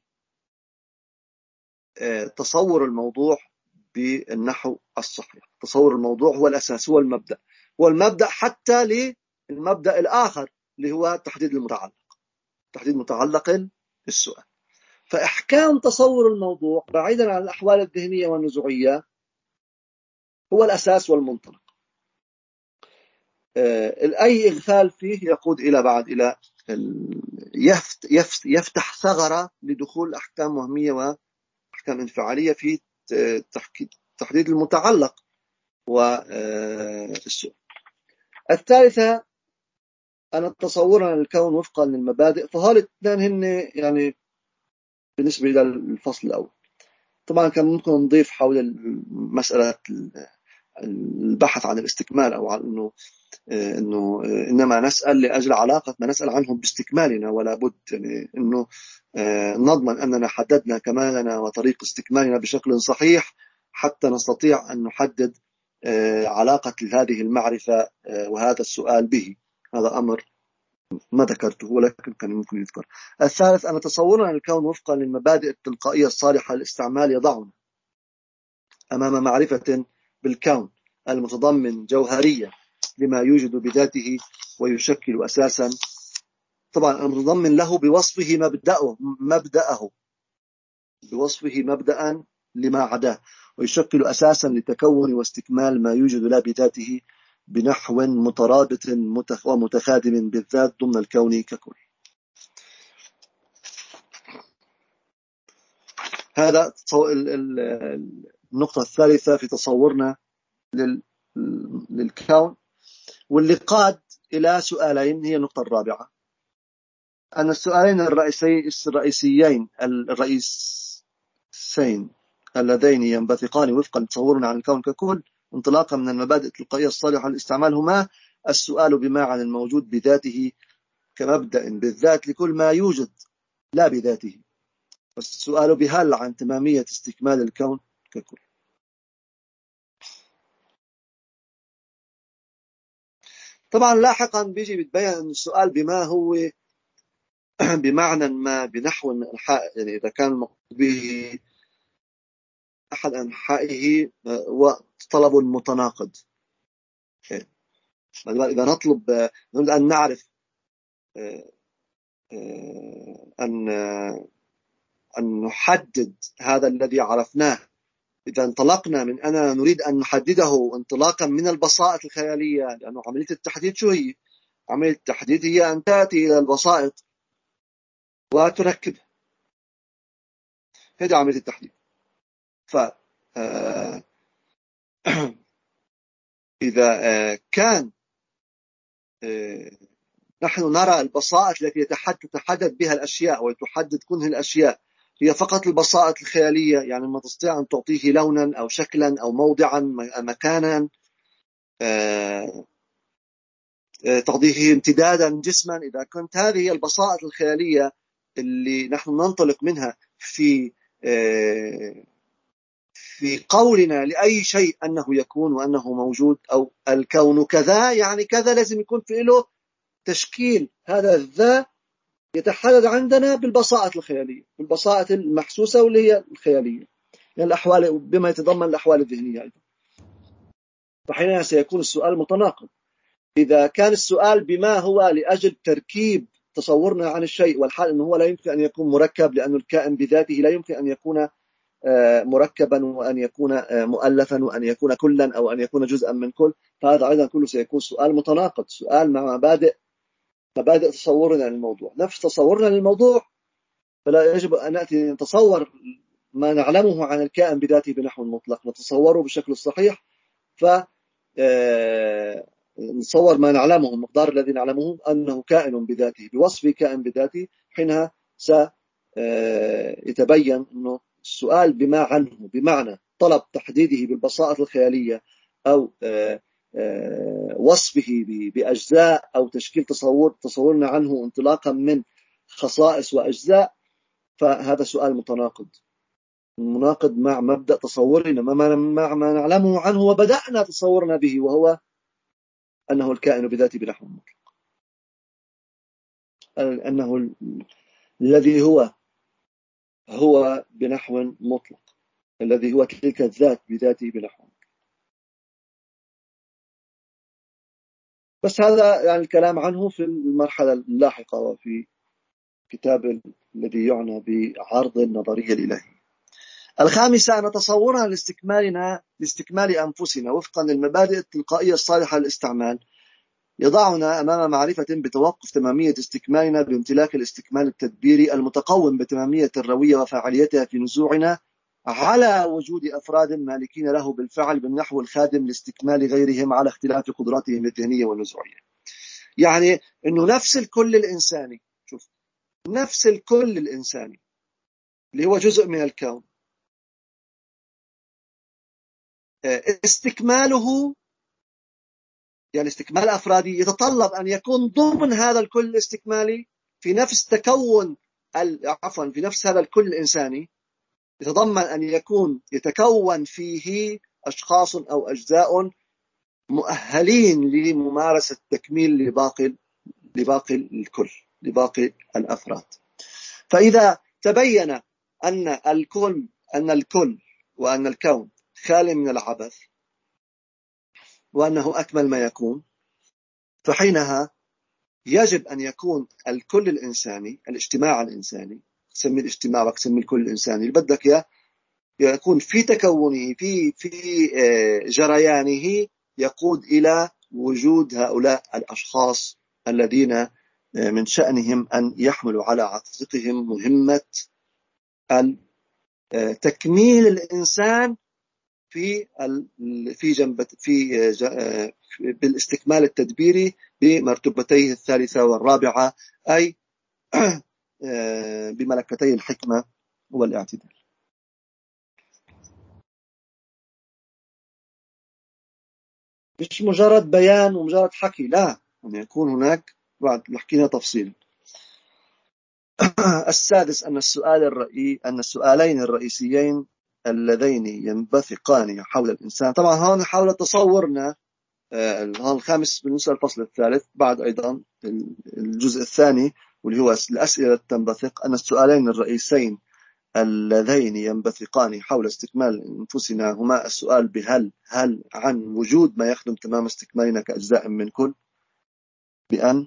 Speaker 1: تصور الموضوع بالنحو الصحيح. تصور الموضوع هو الأساس، هو المبدأ، هو المبدأ حتى للمبدأ الآخر اللي هو تحديد المتعلق، تحديد متعلق السؤال. فإحكام تصور الموضوع بعيدا عن الأحوال الذهنية والنزوعية هو الأساس والمنطلق. أي إغفال فيه يقود إلى بعد إلى يفتح ثغرة لدخول أحكام وهمية وأحكام انفعالية في تحديد المتعلق والسؤال. الثالثة أن تصورنا للكون وفقا للمبادئ، فهؤلاء الاثنين هن يعني بالنسبة إلى الفصل الأول. طبعا كان ممكن نضيف حول مسألة البحث عن الاستكمال، أو عن أنه إنه إنما نسأل لأجل علاقة ما نسأل عنهم باستكمالنا، ولا بد يعني إنه نضمن أننا حددنا كمالنا وطريق استكمالنا بشكل صحيح حتى نستطيع أن نحدد علاقة هذه المعرفة وهذا السؤال به. هذا أمر ما ذكرته ولكن كان ممكن يذكر. الثالث أن تصورنا للكون وفقا للمبادئ التلقائية الصالحة للاستعمال يضعنا أمام معرفة بالكون المتضمن جوهرية لما يوجد بذاته ويشكل أساسا، طبعا المتضمن له بوصفه مبدأه مبدأه بوصفه مبدأ لما عداه، ويشكل أساسا لتكون واستكمال ما يوجد لا بذاته بنحو مترابط ومتخادم بالذات ضمن الكون ككل. هذا النقطة الثالثة في تصورنا للكون، واللي قاد إلى سؤالين. هي النقطة الرابعة، أن السؤالين الرئيسي الرئيسيين الرئيسين اللذين ينبثقان وفقا تصورنا عن الكون ككل انطلاقا من المبادئ التلقائية الصالحة للاستعمال هما السؤال بما عن الموجود بذاته كمبدأ بالذات لكل ما يوجد لا بذاته، والسؤال بهل عن تمامية استكمال الكون ككل. طبعا لاحقا بيجي بتبين أن السؤال بما هو بمعنى ما بنحو من أنحاء، يعني إذا كان المقصود به أحد أنحائه وطلب متناقض، إذا نطلب نريد أن نعرف أن أن نحدد هذا الذي عرفناه، إذا انطلقنا من أننا نريد أن نحدده انطلاقا من البسائط الخيالية، لأنه عملية التحديد شو هي؟ عملية التحديد هي أن تأتي إلى البسائط وتركبها، هذه عملية التحديد. ف إذا كان نحن نرى البسائط التي تتحدد بها الأشياء وتحدد كنه الأشياء هي فقط البسائط الخيالية، يعني ما تستطيع أن تعطيه لونا أو شكلا أو موضعا مكانا تعطيه امتدادا جسما، إذا كنت هذه البسائط الخيالية اللي نحن ننطلق منها في في قولنا لأي شيء أنه يكون وأنه موجود أو الكون كذا، يعني كذا لازم يكون في له تشكيل، هذا الذا يتحدد عندنا بالبسائط الخيالية، بالبسائط المحسوسة واللي هي الخيالية، يعني الأحوال بما يتضمن الأحوال الذهنية أيضا. فحينها سيكون السؤال متناقض. إذا كان السؤال بما هو لأجل تركيب تصورنا عن الشيء، والحال أنه هو لا يمكن أن يكون مركب، لأن الكائن بذاته لا يمكن أن يكون مركبا وأن يكون مؤلفا وأن يكون كلا أو أن يكون جزءا من كل. فهذا أيضا كله سيكون سؤال متناقض، سؤال مع مبادئ مبادئ تصورنا للموضوع. نفس تصورنا للموضوع فلا يجب أن نأتي نتصور ما نعلمه عن الكائن بذاته بنحو مطلق، نتصوره بالشكل الصحيح، ف نتصور ما نعلمه، المقدار الذي نعلمه أنه كائن بذاته بوصفه كائن بذاته، حينها سيتبين أنه السؤال بما عنه بمعنى طلب تحديده بالبساطة الخيالية أو وصفه بأجزاء أو تشكيل تصور تصورنا عنه انطلاقا من خصائص وأجزاء، فهذا سؤال متناقض، مناقض مع مبدأ تصورنا مع ما نعلمه عنه وبدأنا تصورنا به، وهو أنه الكائن بذاته بنحو مطلق، أنه الذي هو هو بنحو مطلق، الذي هو تلك الذات بذاته بنحو مطلق. بس هذا يعني الكلام عنه في المرحلة اللاحقة وفي كتاب الذي يعنى بعرض النظرية الإلهية. الخامسة أن تصورنا لاستكمالنا لاستكمال أنفسنا وفقا للمبادئ التلقائية الصالحة للاستعمال يضعنا أمام معرفة بتوقف تمامية استكمالنا بامتلاك الاستكمال التدبيري المتقوم بتمامية الروية وفاعليتها في نزوعنا على وجود أفراد مالكين له بالفعل بالنحو الخادم لاستكمال غيرهم على اختلاف قدراتهم الذهنية والنزوعية. يعني أنه نفس الكل الإنساني، شوف، نفس الكل الإنساني اللي هو جزء من الكون، استكماله يعني استكمال أفرادي يتطلب أن يكون ضمن هذا الكل الاستكمالي في نفس تكون عفوا في نفس هذا الكل الإنساني يتضمن أن يكون يتكون فيه أشخاص أو أجزاء مؤهلين لممارسة التكميل لباقي لباقي الكل لباقي الأفراد. فإذا تبين أن الكل أن الكل وأن الكون خالي من العبث وأنه أكمل ما يكون، فحينها يجب أن يكون الكل الإنساني الاجتماع الإنساني، تسمي الاجتماع وتسمي الكل الإنساني اللي بدك إياه، يكون في تكونه في في جريانه يقود إلى وجود هؤلاء الأشخاص الذين من شأنهم أن يحملوا على عاتقهم مهمة تكميل الإنسان في في جنب في بالاستكمال التدبيري بمرتبتيه الثالثة والرابعة، أي بملكتي الحكمة والاعتدال. مش مجرد بيان ومجرد حكي، لا، أن يكون هناك بعد نحكينا تفصيلا. السادس أن السؤال الرئي أن السؤالين الرئيسيين اللذين ينبثقان حول الإنسان، طبعا هون حول تصورنا الخامس بالنسبة للفصل الثالث، بعد أيضا الجزء الثاني واللي هو الأسئلة تنبثق، أن السؤالين الرئيسين اللذين ينبثقان حول استكمال أنفسنا هما السؤال بهل هل عن وجود ما يخدم تمام استكمالنا كأجزاء من كل، بأن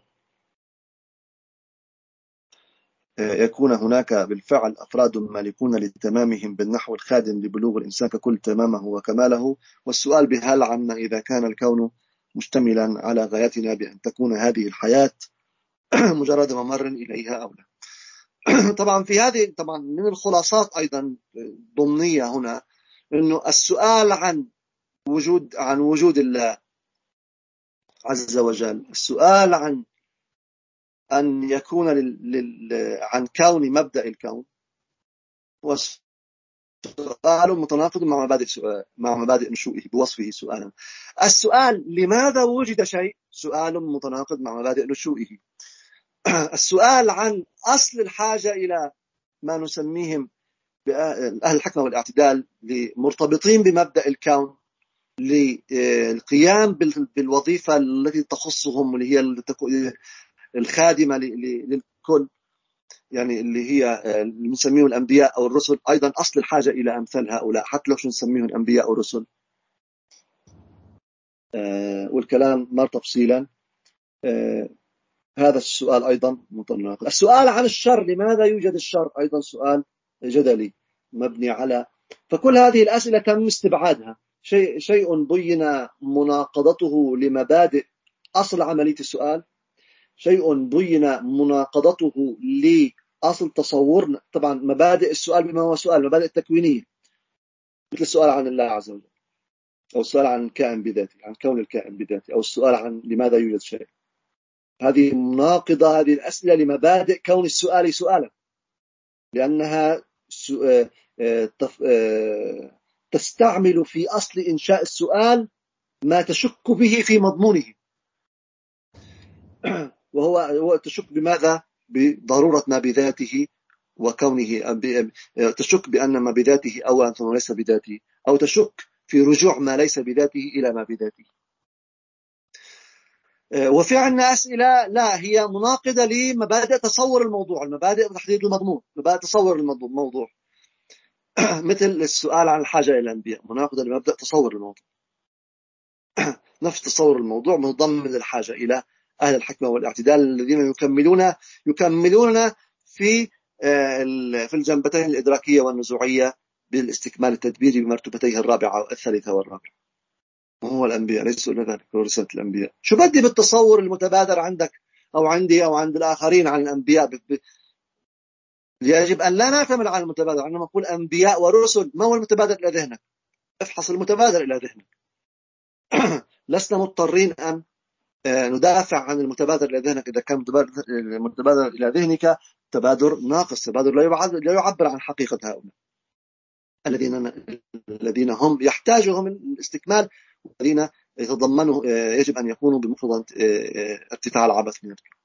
Speaker 1: يكون هناك بالفعل أفراد مالكون لتمامهم بالنحو الخادم لبلوغ الإنسان ككل تمامه وكماله، والسؤال بهل عنا إذا كان الكون مشتملا على غايتنا بأن تكون هذه الحياة مجرد ممر إليها أو لا. طبعا في هذه طبعا من الخلاصات أيضا ضمنية هنا إنه السؤال عن وجود عن وجود الله عز وجل، السؤال عن أن يكون لل... لل... عن كون مبدأ الكون، وسؤال متناقض مع مبادئ سؤال... مع مبادئ نشوئه بوصفه سؤالا. السؤال لماذا وجد شيء سؤال متناقض مع مبادئ نشوئه. السؤال عن أصل الحاجة إلى ما نسميهم أهل الحكمة والاعتدال مرتبطين بمبدأ الكون للقيام بالوظيفة التي تخصهم واللي هي الخادمة للكل، يعني اللي هي اللي نسميهم الأنبياء أو الرسل، أيضا أصل الحاجة إلى أمثال هؤلاء حتى لو شو نسميهم الأنبياء أو الرسل. آه والكلام مر تفصيلا. آه هذا السؤال أيضا متناقض. السؤال عن الشر، لماذا يوجد الشر، أيضا سؤال جدلي مبني على. فكل هذه الأسئلة تم استبعادها. شيء شيء بين مناقضته لمبادئ أصل عملية السؤال، شيء بين مناقضته لأصل تصورنا. طبعا مبادئ السؤال بما هو سؤال، مبادئ التكوينية، مثل السؤال عن الله عز وجل، أو السؤال عن الكائن بذاته، عن كون الكائن بذاته، أو السؤال عن لماذا يوجد شيء. هذه مناقضة، هذه الأسئلة، لمبادئ كون السؤال سؤالا، لأنها تستعمل في أصل إنشاء السؤال ما تشك به في مضمونه، وهو هو تشك بماذا؟ بضرورة ما بذاته وكونه، تشك بأن ما بذاته أولا ثم ليس بذاته، أو تشك في رجوع ما ليس بذاته إلى ما بذاته. وفي عندنا أسئلة لا، هي مناقضة لمبادئ تصور الموضوع، المبادئ تحديد المضمون، مبادئ تصور الموضوع. مثل السؤال عن الحاجة إلى الأنبياء، مناقضة لمبدأ تصور الموضوع. نفس تصور الموضوع متضمن الحاجة إلى أهل الحكمة والاعتدال الذين يكملون يكملون في في الجنبتين الإدراكية والنزوعية بالاستكمال التدبيري بمرتبتيه الرابعة والثالثة والرابعة. وهو الأنبياء ليسوا إلا ذلك، ورسالة الأنبياء. شو بدي بالتصور المتبادر عندك أو عندي أو عند الآخرين عن الأنبياء؟ يجب أن لا نعتمد على المتبادر. عندما نقول أنبياء ورسل، ما هو المتبادر إلى ذهنك؟ افحص المتبادر إلى ذهنك. لسنا مضطرين أن ندافع عن المتبادر إلى ذهنك إذا كان المتبادر إلى ذهنك تبادر ناقص، تبادر لا يعبر عن حقيقة هؤلاء الذين الذين هم يحتاجهم الاستكمال، والذين يتضمنوا يجب أن يكونوا بمقتضى ارتفاع العبث من الكلام.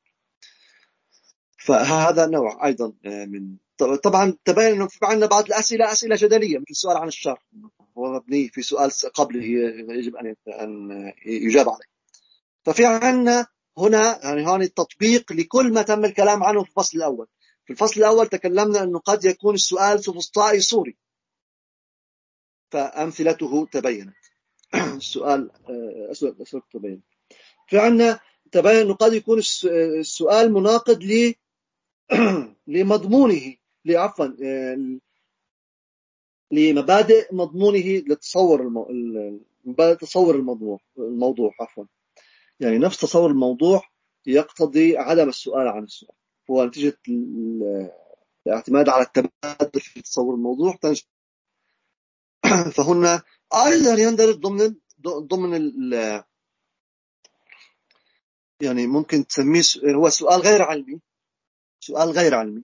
Speaker 1: فهذا نوع أيضا من. طبعا تبين أنه في عندنا بعض الأسئلة أسئلة جدلية، مثل السؤال عن الشر، هو مبني في سؤال قبله يجب أن يجاب عليه. ففي عندنا هنا يعني هون التطبيق لكل ما تم الكلام عنه في الفصل الأول. في الفصل الأول تكلمنا أنه قد يكون السؤال سوفسطائي صوري، فأمثلته تبينت. السؤال أسئلة تبين. في عندنا تبين أنه قد يكون السؤال مناقض ل لمضمونه، لعفوا لمبادئ مضمونه، لتصور المو... مبادئ تصور الموضوع الموضوع عفوا يعني نفس تصور الموضوع يقتضي عدم السؤال عن السؤال، هو نتيجة الاعتماد على التبادل في تصور الموضوع تنجح. فهنا أيضا يندرج ضمن ضمن ال... يعني ممكن تسميه هو سؤال غير علمي، سؤال غير علمي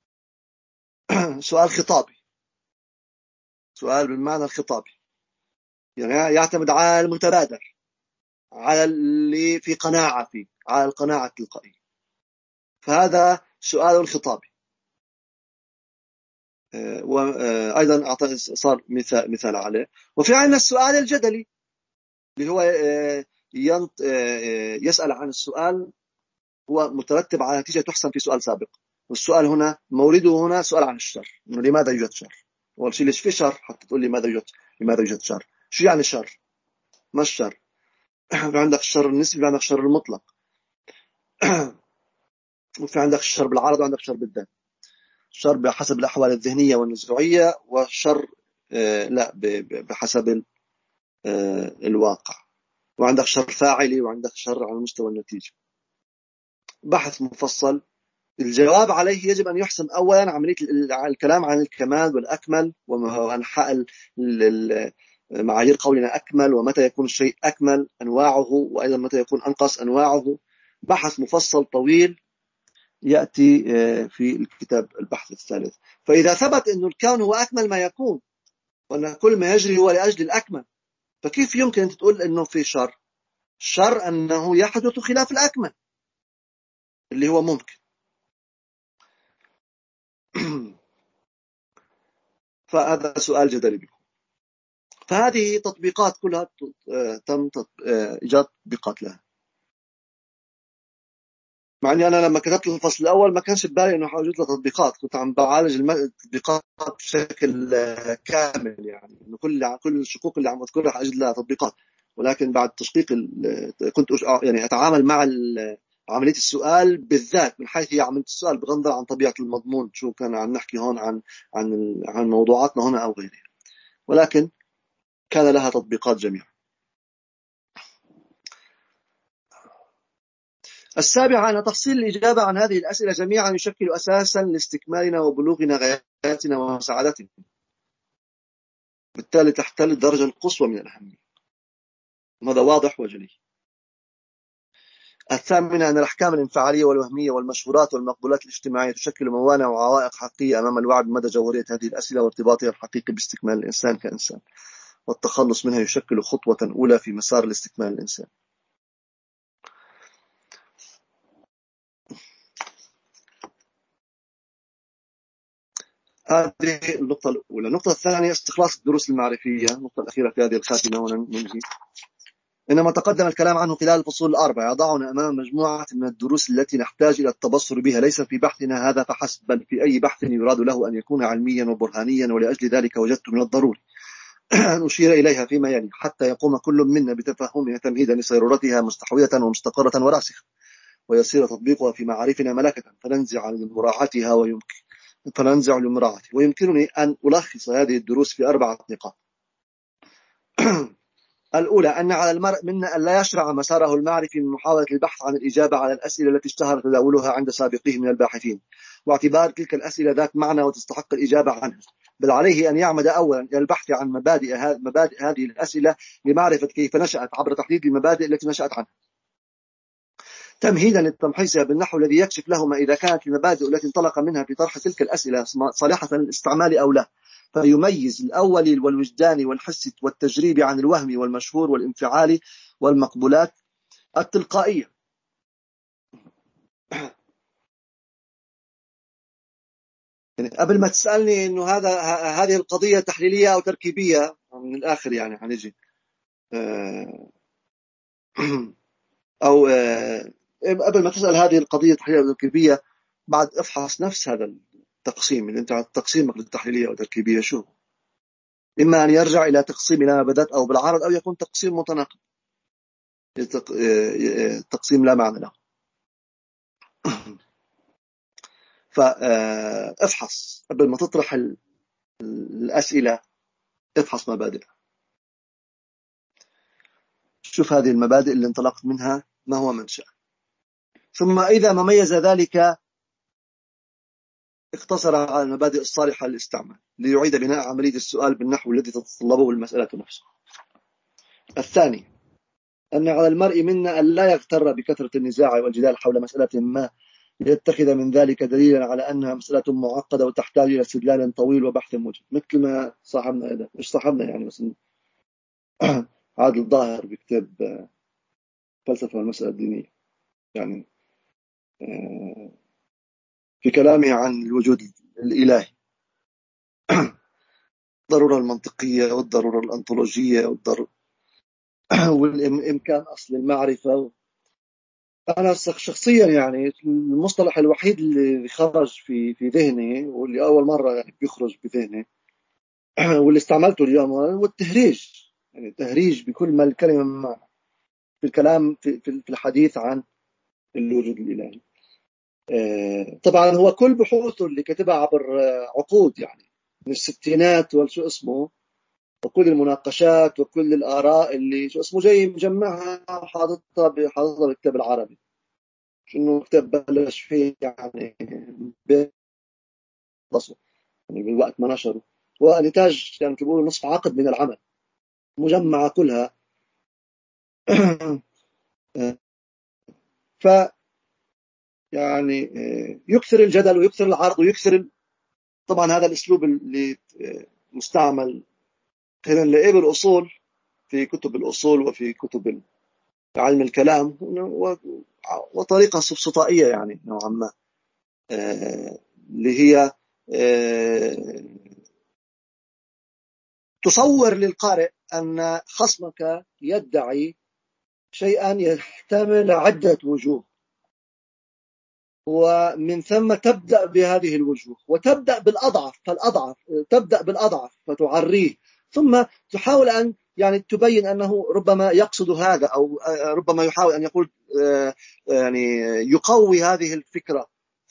Speaker 1: سؤال خطابي، سؤال بالمعنى الخطابي، يعني يعتمد على المتبادر، على اللي في قناعة فيه، على القناعة التلقائية. فهذا سؤال خطابي. وأيضا أعطى صار مثال مثال عليه. وفي عندنا السؤال الجدلي اللي هو يسأل عن السؤال هو مترتب على نتيجة تحسن في سؤال سابق. والسؤال هنا مورده هنا سؤال عن الشر، إنه لماذا يوجد شر؟ أول شيء ليش في شر حتى تقول لي لماذا يوجد لماذا يوجد شر؟ شو يعني شر؟ ما الشر؟ في عندك الشر النسبي، في عندك الشر المطلق، وفي عندك الشر بالعرض، وعندك الشر بالذات. الشر بحسب الأحوال الذهنية والنزوعية، والشر آه لا بحسب آه الواقع. وعندك شر فاعلي، وعندك شر على مستوى النتيجة. بحث مفصل. الجواب عليه يجب أن يحسم أولا عملية الكلام عن الكمال والأكمل، وأنحاء معايير قولنا أكمل، ومتى يكون الشيء أكمل أنواعه، وأيضا متى يكون أنقص أنواعه. بحث مفصل طويل يأتي في الكتاب البحث الثالث. فإذا ثبت أن الكون هو أكمل ما يكون، وأن كل ما يجري هو لأجل الأكمل، فكيف يمكن أن تقول أنه في شر؟ الشر أنه يحدث خلاف الأكمل اللي هو ممكن. فهذا سؤال جدلي بكم. فهذه تطبيقات كلها تم إيجاد تطبيقات لها. مع أني أنا لما كتبت الفصل الأول ما كانش ببالي إنه حوجد له تطبيقات، كنت عم بعالج التطبيقات بشكل كامل، يعني إنه كل كل الشقوق اللي عم أذكرها حأجد لها تطبيقات. ولكن بعد تشقيق كنت يعني أتعامل مع عملية السؤال بالذات من حيث هي عملية السؤال بغض النظر عن طبيعة المضمون، شو كان عم نحكي هون عن عن عن موضوعاتنا هنا أو غيرها، ولكن كان لها تطبيقات جميعا. السابعة أن تفصيل الإجابة عن هذه الأسئلة جميعا يشكل أساسا لاستكمالنا وبلوغنا غاياتنا وسعادتنا، بالتالي تحتل الدرجة القصوى من الأهمية، وهذا واضح وجلي. الثامنة أن الأحكام الانفعالية والوهمية والمشهورات والمقبولات الاجتماعية تشكل موانع وعوائق حقيقية أمام الوعي بمدى جوهرية هذه الأسئلة وارتباطها الحقيقي باستكمال الإنسان كإنسان، والتخلص منها يشكل خطوة أولى في مسار الاستكمال الإنسان. هذه النقطة الأولى. النقطة الثانية استخلاص الدروس المعرفية، النقطة الأخيرة في هذه الخاتمة وننهي. إنما تقدم الكلام عنه خلال الفصول الأربعة يضعنا أمام مجموعة من الدروس التي نحتاج إلى التبصر بها، ليس في بحثنا هذا فحسب، بل في أي بحث يراد له أن يكون علميا وبرهانيا. ولأجل ذلك وجدت من الضروري أن أشير إليها فيما يلي حتى يقوم كل منا بتفهمها تمهيدا لصيرورتها مستحوية ومستقرة وراسخة، ويصير تطبيقها في معارفنا ملكة فننزع لمراعاتها ويمكن فننزع لمراعاتها. ويمكنني أن ألخص هذه الدروس في أربعة نقاط. الأولى أن على المرء منا أن لا يشرع مساره المعرفي من محاولة البحث عن الإجابة على الأسئلة التي اشتهر تداولها عند سابقيه من الباحثين، واعتبار تلك الأسئلة ذات معنى وتستحق الإجابة عنها، بل عليه أن يعمد أولا إلى البحث عن مبادئ, مبادئ هذه الأسئلة لمعرفة كيف نشأت عبر تحديد المبادئ التي نشأت عنها، تمهيدا لتمحيصها بالنحو الذي يكشف له ما إذا كانت المبادئ التي انطلق منها في طرح تلك الأسئلة صالحة للاستعمال أو لا، فيميز الأولي والوجداني والحسي والتجريبي عن الوهمي والمشهور والانفعالي والمقبولات التلقائية. يعني قبل ما تسألني إنه هذا هذه القضية تحليلية أو تركيبية، من الآخر يعني هنجي أو قبل ما تسأل هذه القضية تحليلية أو تركيبية، بعد افحص نفس هذا التقسيم اللي أنت تقسيمك للتحليلية أو تركيبية شو، إما أن يرجع إلى تقسيم لا بدات أو بالعرض، أو يكون تقسيم متناقض، تقسيم لا معنى له. فافحص قبل ما تطرح الأسئلة، افحص مبادئ، شوف هذه المبادئ اللي انطلقت منها ما هو منشأ، ثم إذا ما ميز ذلك اقتصر على المبادئ الصالحة للاستعمال ليعيد بناء عملية السؤال بالنحو الذي تتطلبه المسألة نفسها. الثاني أن على المرء منا أن لا يغتر بكثرة النزاع والجدال حول مسألة ما ليتخذ من ذلك دليلا على أنها مسألة معقدة وتحتاج إلى استدلال طويل وبحث موجب، مثل ما صاحبنا إذا مش صاحبنا يعني مثلا عادل الظاهر بكتاب فلسفة المسألة الدينية، يعني في كلامه عن الوجود الإلهي الضرورة المنطقية والضرورة الأنطولوجية والضرورة والإمكان أصل المعرفة. أنا شخصيا يعني المصطلح الوحيد اللي خرج في في ذهني واللي أول مرة يعني بيخرج بذهني واللي استعملته اليوم هو التهريج، يعني التهريج بكل ما الكلمة معنى في الكلام في في الحديث عن الوجود الإلهي. طبعا هو كل بحوثه اللي كتبها عبر عقود يعني من الستينات والشو اسمه، وكل المناقشات وكل الآراء اللي شو اسمه جاي مجمعها حاططها بحاططها بالكتاب العربي، شنو كتاب بلش فيه يعني بصوا يعني بالوقت ما نشره، ونتاج يعني بيقولوا نصف عقد من العمل مجمعة كلها. ف يعني يكثر الجدل ويكثر العرض ويكثر طبعا هذا الأسلوب اللي مستعمل خلال لإيه بالأصول في كتب الأصول وفي كتب علم الكلام، وطريقة سفسطائية يعني نوعا ما اللي هي تصور للقارئ أن خصمك يدعي شيئا يحتمل عدة وجوه، ومن ثم تبدأ بهذه الوجوه وتبدأ بالأضعف فالأضعف تبدأ بالأضعف فتعريه، ثم تحاول أن يعني تبين أنه ربما يقصد هذا أو ربما يحاول أن يقول يعني يقوي هذه الفكرة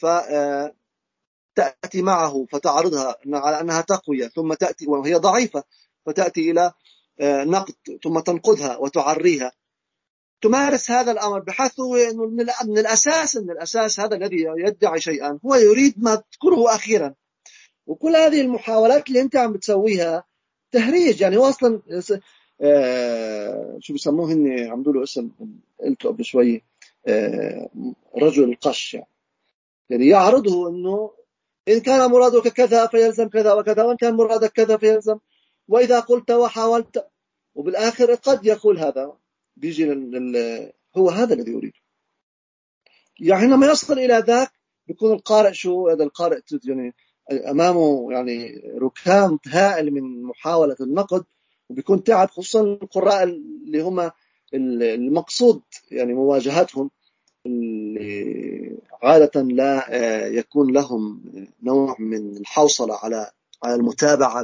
Speaker 1: فتأتي معه فتعرضها على أنها تقوية، ثم تأتي وهي ضعيفة فتأتي إلى نقد، ثم تنقدها وتعريها. تمارس هذا الأمر بحيث أنه من الأساس من الأساس هذا الذي يدعي شيئا هو يريد ما تذكره أخيرا. وكل هذه المحاولات اللي أنت عم بتسويها تهريج. يعني هو أصلا آه شو بيسموه هن، عم له اسم قلته قبل شوي، آه رجل القش. يعني, يعني يعرضه أنه إن كان مرادك كذا فيلزم كذا وكذا، وإن كان مرادك كذا فيلزم، وإذا قلت وحاولت، وبالآخر قد يقول هذا بيجي لل... هو هذا الذي يريد. يعني لما يصل إلى ذاك بيكون القارئ شو هذا القارئ يعني أمامه يعني ركام هائل من محاولة النقد، وبيكون تعب، خصوصا القراء اللي هم المقصود يعني مواجهتهم، اللي عادة لا يكون لهم نوع من الحوصلة على على المتابعة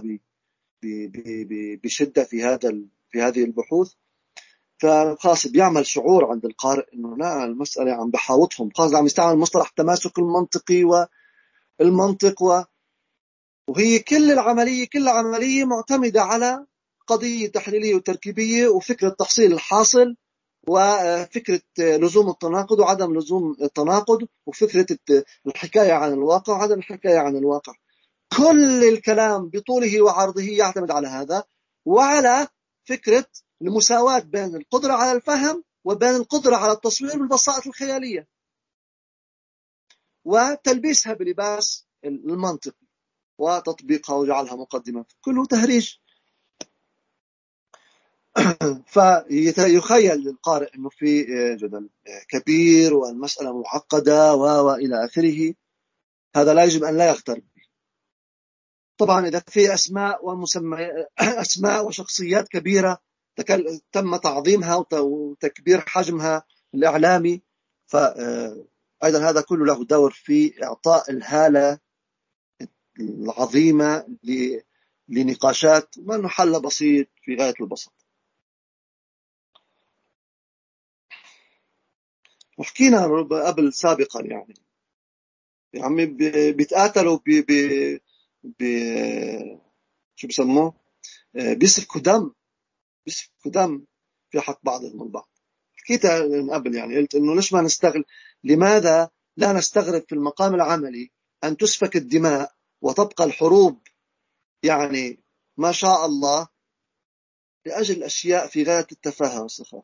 Speaker 1: بشدة في هذا في هذه البحوث. فخاص بيعمل شعور عند القارئ انه لا، المسألة عم بحاوطهم، خاص عم يستعمل مصطلح التماسك المنطقي والمنطق و... وهي كل العملية كل عملية معتمدة على قضية تحليلية وتركيبية وفكرة تحصيل الحاصل وفكرة لزوم التناقض وعدم لزوم التناقض وفكرة الحكاية عن الواقع وعدم الحكاية عن الواقع. كل الكلام بطوله وعرضه يعتمد على هذا، وعلى فكرة المساواة بين القدرة على الفهم وبين القدرة على التصوير بالبساطة الخيالية، وتلبيسها بلباس المنطق وتطبيقها وجعلها مقدمة. كله تهريج. فيخيل للقارئ أنه في جدل كبير والمسألة معقدة وإلى آخره. هذا لا يجب أن لا يغتر. طبعا إذا في أسماء ومسمى أسماء وشخصيات كبيرة تم تعظيمها وتكبير حجمها الإعلامي، فأيضا هذا كله له دور في إعطاء الهالة العظيمة لنقاشات ما أنه حل بسيط في غاية البساطة. وحكينا قبل سابقا يعني يعني بيتقاتلوا ب ب ب شو بسموه بيسفكوا دم بيسفكوا دم في حق بعضهم البعض. حكيتها من قبل، يعني قلت إنه ليش ما نستغل لماذا لا نستغرب في المقام العملي أن تسفك الدماء وتبقى الحروب يعني ما شاء الله لأجل أشياء في غاية التفاهة والسخاء.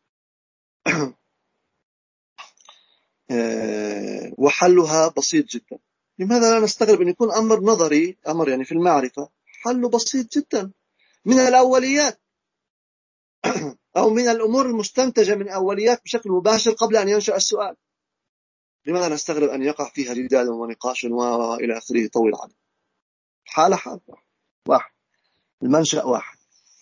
Speaker 1: وحلها بسيط جدا. لماذا لا نستغرب أن يكون أمر نظري، أمر يعني في المعرفة حله بسيط جدا من الأوليات أو من الأمور المستنتجة من أوليات بشكل مباشر قبل أن ينشأ السؤال. لماذا نستغرب أن يقع فيها جدال ونقاش وإلى آخره طويل عريض؟ حالة حال واحد، المنشأ واحد.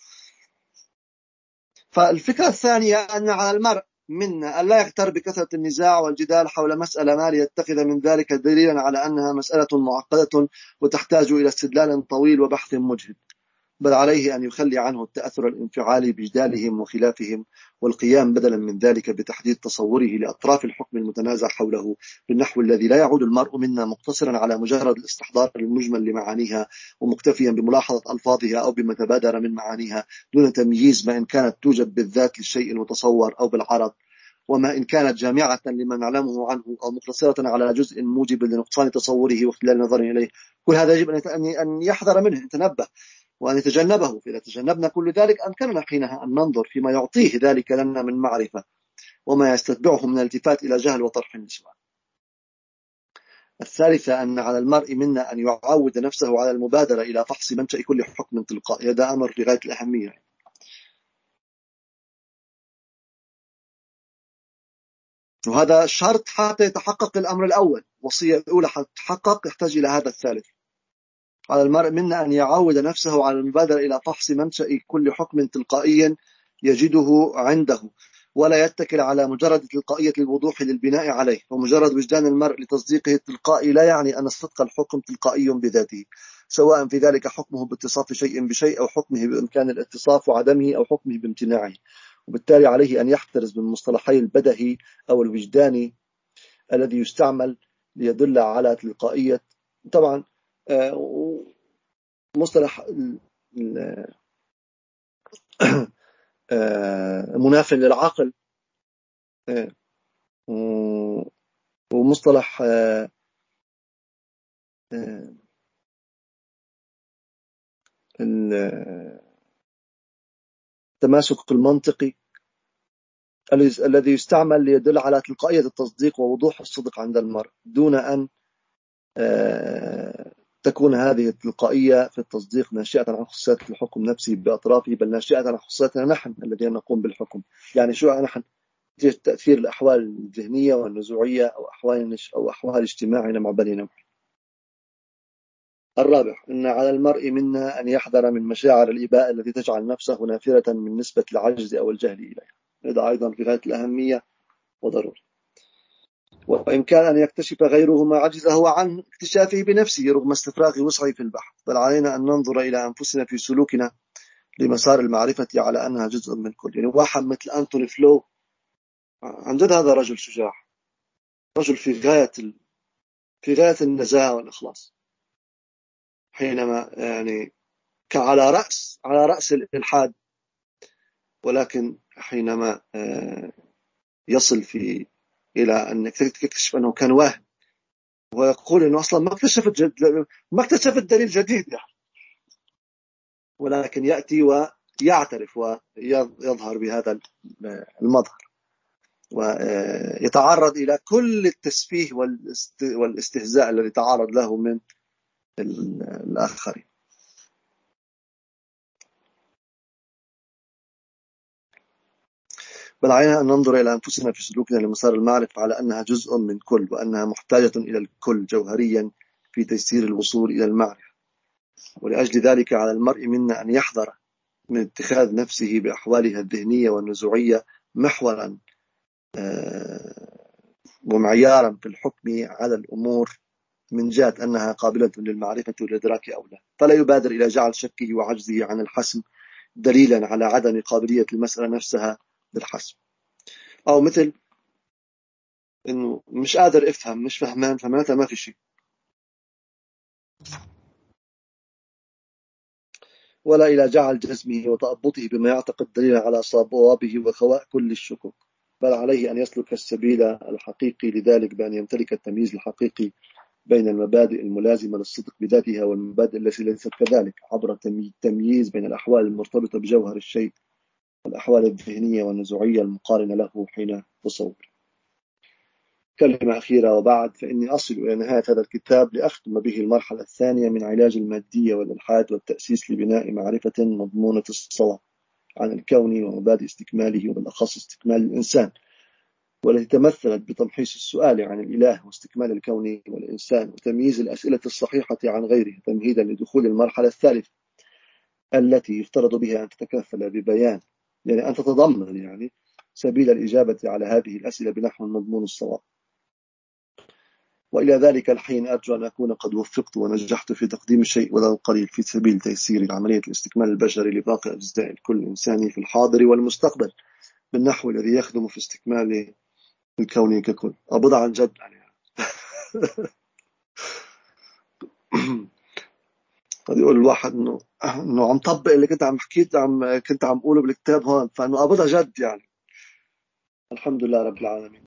Speaker 1: فالفكرة الثانية أن على المرء منا أن لا يغتر بكثرة النزاع والجدال حول مسألة ما ليتخذ من ذلك دليلا على أنها مسألة معقدة وتحتاج إلى استدلال طويل وبحث مجهد، بل عليه أن يخلي عنه التأثر الانفعالي بجدالهم وخلافهم، والقيام بدلا من ذلك بتحديد تصوره لأطراف الحكم المتنازع حوله بالنحو الذي لا يعود المرء منا مقتصرا على مجرد الاستحضار المجمل لمعانيها ومكتفيا بملاحظة ألفاظها أو بما تبادر من معانيها، دون تمييز ما إن كانت توجد بالذات للشيء المتصور أو بالعرض، وما إن كانت جامعة لما نعلمه عنه، أو مقتصرة على جزء موجب لنقصان تصوره واختلال نظره إليه. كل هذا يجب أن يحذر منه، يتنبه وأن يتجنبه. فإذا تجنبنا كل ذلك أمكننا حينها أن ننظر فيما يعطيه ذلك لنا من معرفة وما يستتبعه من الالتفات إلى جهل وطرح النسوان. الثالثة أن على المرء منا أن يعود نفسه على المبادرة إلى فحص منشأ كل حكم تلقائي. هذا أمر لغاية الأهمية. وهذا شرط حتى يتحقق الأمر الأول. وصية الأولى حتى تتحقق يحتاج إلى هذا الثالث. على المرء منا أن يعود نفسه على المبادرة إلى فحص منشأ كل حكم تلقائي يجده عنده، ولا يتكل على مجرد تلقائية الوضوح للبناء عليه. ومجرد وجدان المرء لتصديقه التلقائي لا يعني أن صدق الحكم تلقائي بذاته، سواء في ذلك حكمه باتصاف شيء بشيء أو حكمه بإمكان الاتصاف وعدمه أو حكمه بامتناعه. وبالتالي عليه أن يحترز من مصطلحي البدهي أو الوجداني الذي يستعمل ليدل على تلقائية. طبعا مصطلح مناف للعقل، ومصطلح التماسك المنطقي الذي يستعمل ليدل على تلقائية التصديق ووضوح الصدق عند المرء، دون أن تكون هذه التلقائية في التصديق ناشئة عن خصوصيات الحكم نفسه بأطرافه، بل ناشئة عن خصوصياتنا نحن الذين نقوم بالحكم. يعني شو نحن؟ تأثير الأحوال الذهنية والنزوعية أو أحوال أو أحوال اجتماعنا مع بنينا. الرابع، أن على المرء منا أن يحذر من مشاعر الإباء التي تجعل نفسه نافرة من نسبة العجز أو الجهل إليها. هذا أيضا في غاية الأهمية وضروري. وإن كان أن يكتشف غيره ما عجزه عن اكتشافه بنفسه رغم استفراغ وسعه في البحث، بل علينا أن ننظر إلى أنفسنا في سلوكنا لمسار المعرفة على أنها جزء من كل. يعني واحد مثل أنتوني فلو، عن جد هذا رجل شجاع، رجل في غاية ال... في غاية النزاهة والإخلاص، حينما يعني كعلى رأس على رأس الإلحاد، ولكن حينما يصل في إلى أن يكتشف أنه كان واهم، ويقول أنه أصلا ما اكتشفت جد... ما اكتشفت دليل جديد يعني. ولكن يأتي ويعترف ويظهر بهذا المظهر، ويتعرض إلى كل التسفيه والاستهزاء الذي تعرض له من الآخرين. بل علينا أن ننظر إلى أنفسنا في سلوكنا لمسار المعرفة على أنها جزء من كل، وأنها محتاجة إلى الكل جوهريا في تيسير الوصول إلى المعرفة. ولأجل ذلك على المرء منا أن يحذر من اتخاذ نفسه بأحوالها الذهنية والنزوعية محورا ومعيارا في الحكم على الأمور من جهة أنها قابلة للمعرفة والإدراك أو لا، فلا يبادر إلى جعل شكه وعجزه عن الحسم دليلا على عدم قابلية المسألة نفسها بالحسم. أو مثل إنه مش قادر أفهم، مش فهمان، فمعناتها ما في شيء. ولا إلى جعل جزمه وتأبطه بما يعتقد دليلا على صوابه وخواء كل الشكوك، بل عليه أن يسلك السبيل الحقيقي لذلك بأن يمتلك التمييز الحقيقي بين المبادئ الملازمة للصدق بذاتها والمبادئ التي ليست كذلك، عبر التمييز بين الأحوال المرتبطة بجوهر الشيء والأحوال الذهنية والنزوعية المقارنة له حين تصور. كلمة أخيرة وبعد، فإني أصل إلى نهاية هذا الكتاب لأختم به المرحلة الثانية من علاج المادية والإلحاد والتأسيس لبناء معرفة مضمونة الصواب عن الكون ومبادئ استكماله، وبالأخص استكمال الإنسان، والتي تمثلت بتمحيص السؤال عن الإله واستكمال الكون والإنسان وتمييز الأسئلة الصحيحة عن غيره، تمهيدا لدخول المرحلة الثالثة التي يفترض بها أن تتكفل ببيان، يعني أن تتضمن يعني سبيل الإجابة على هذه الأسئلة بنحو مضمون الصواب. وإلى ذلك الحين أرجو أن أكون قد وفقت ونجحت في تقديم شيء ولو قليل في سبيل تيسير عملية الاستكمال البشري لباقي أجزاء الكل الإنساني في الحاضر والمستقبل بالنحو الذي يخدم في استكمال الكون ككل. أبضع عن جد يعني. قد يقول الواحد إنه إنه عم طبق اللي كنت عم حكيت عم كنت عم أقوله بالكتاب هون، فإنه أبضع جد يعني. الحمد لله رب العالمين.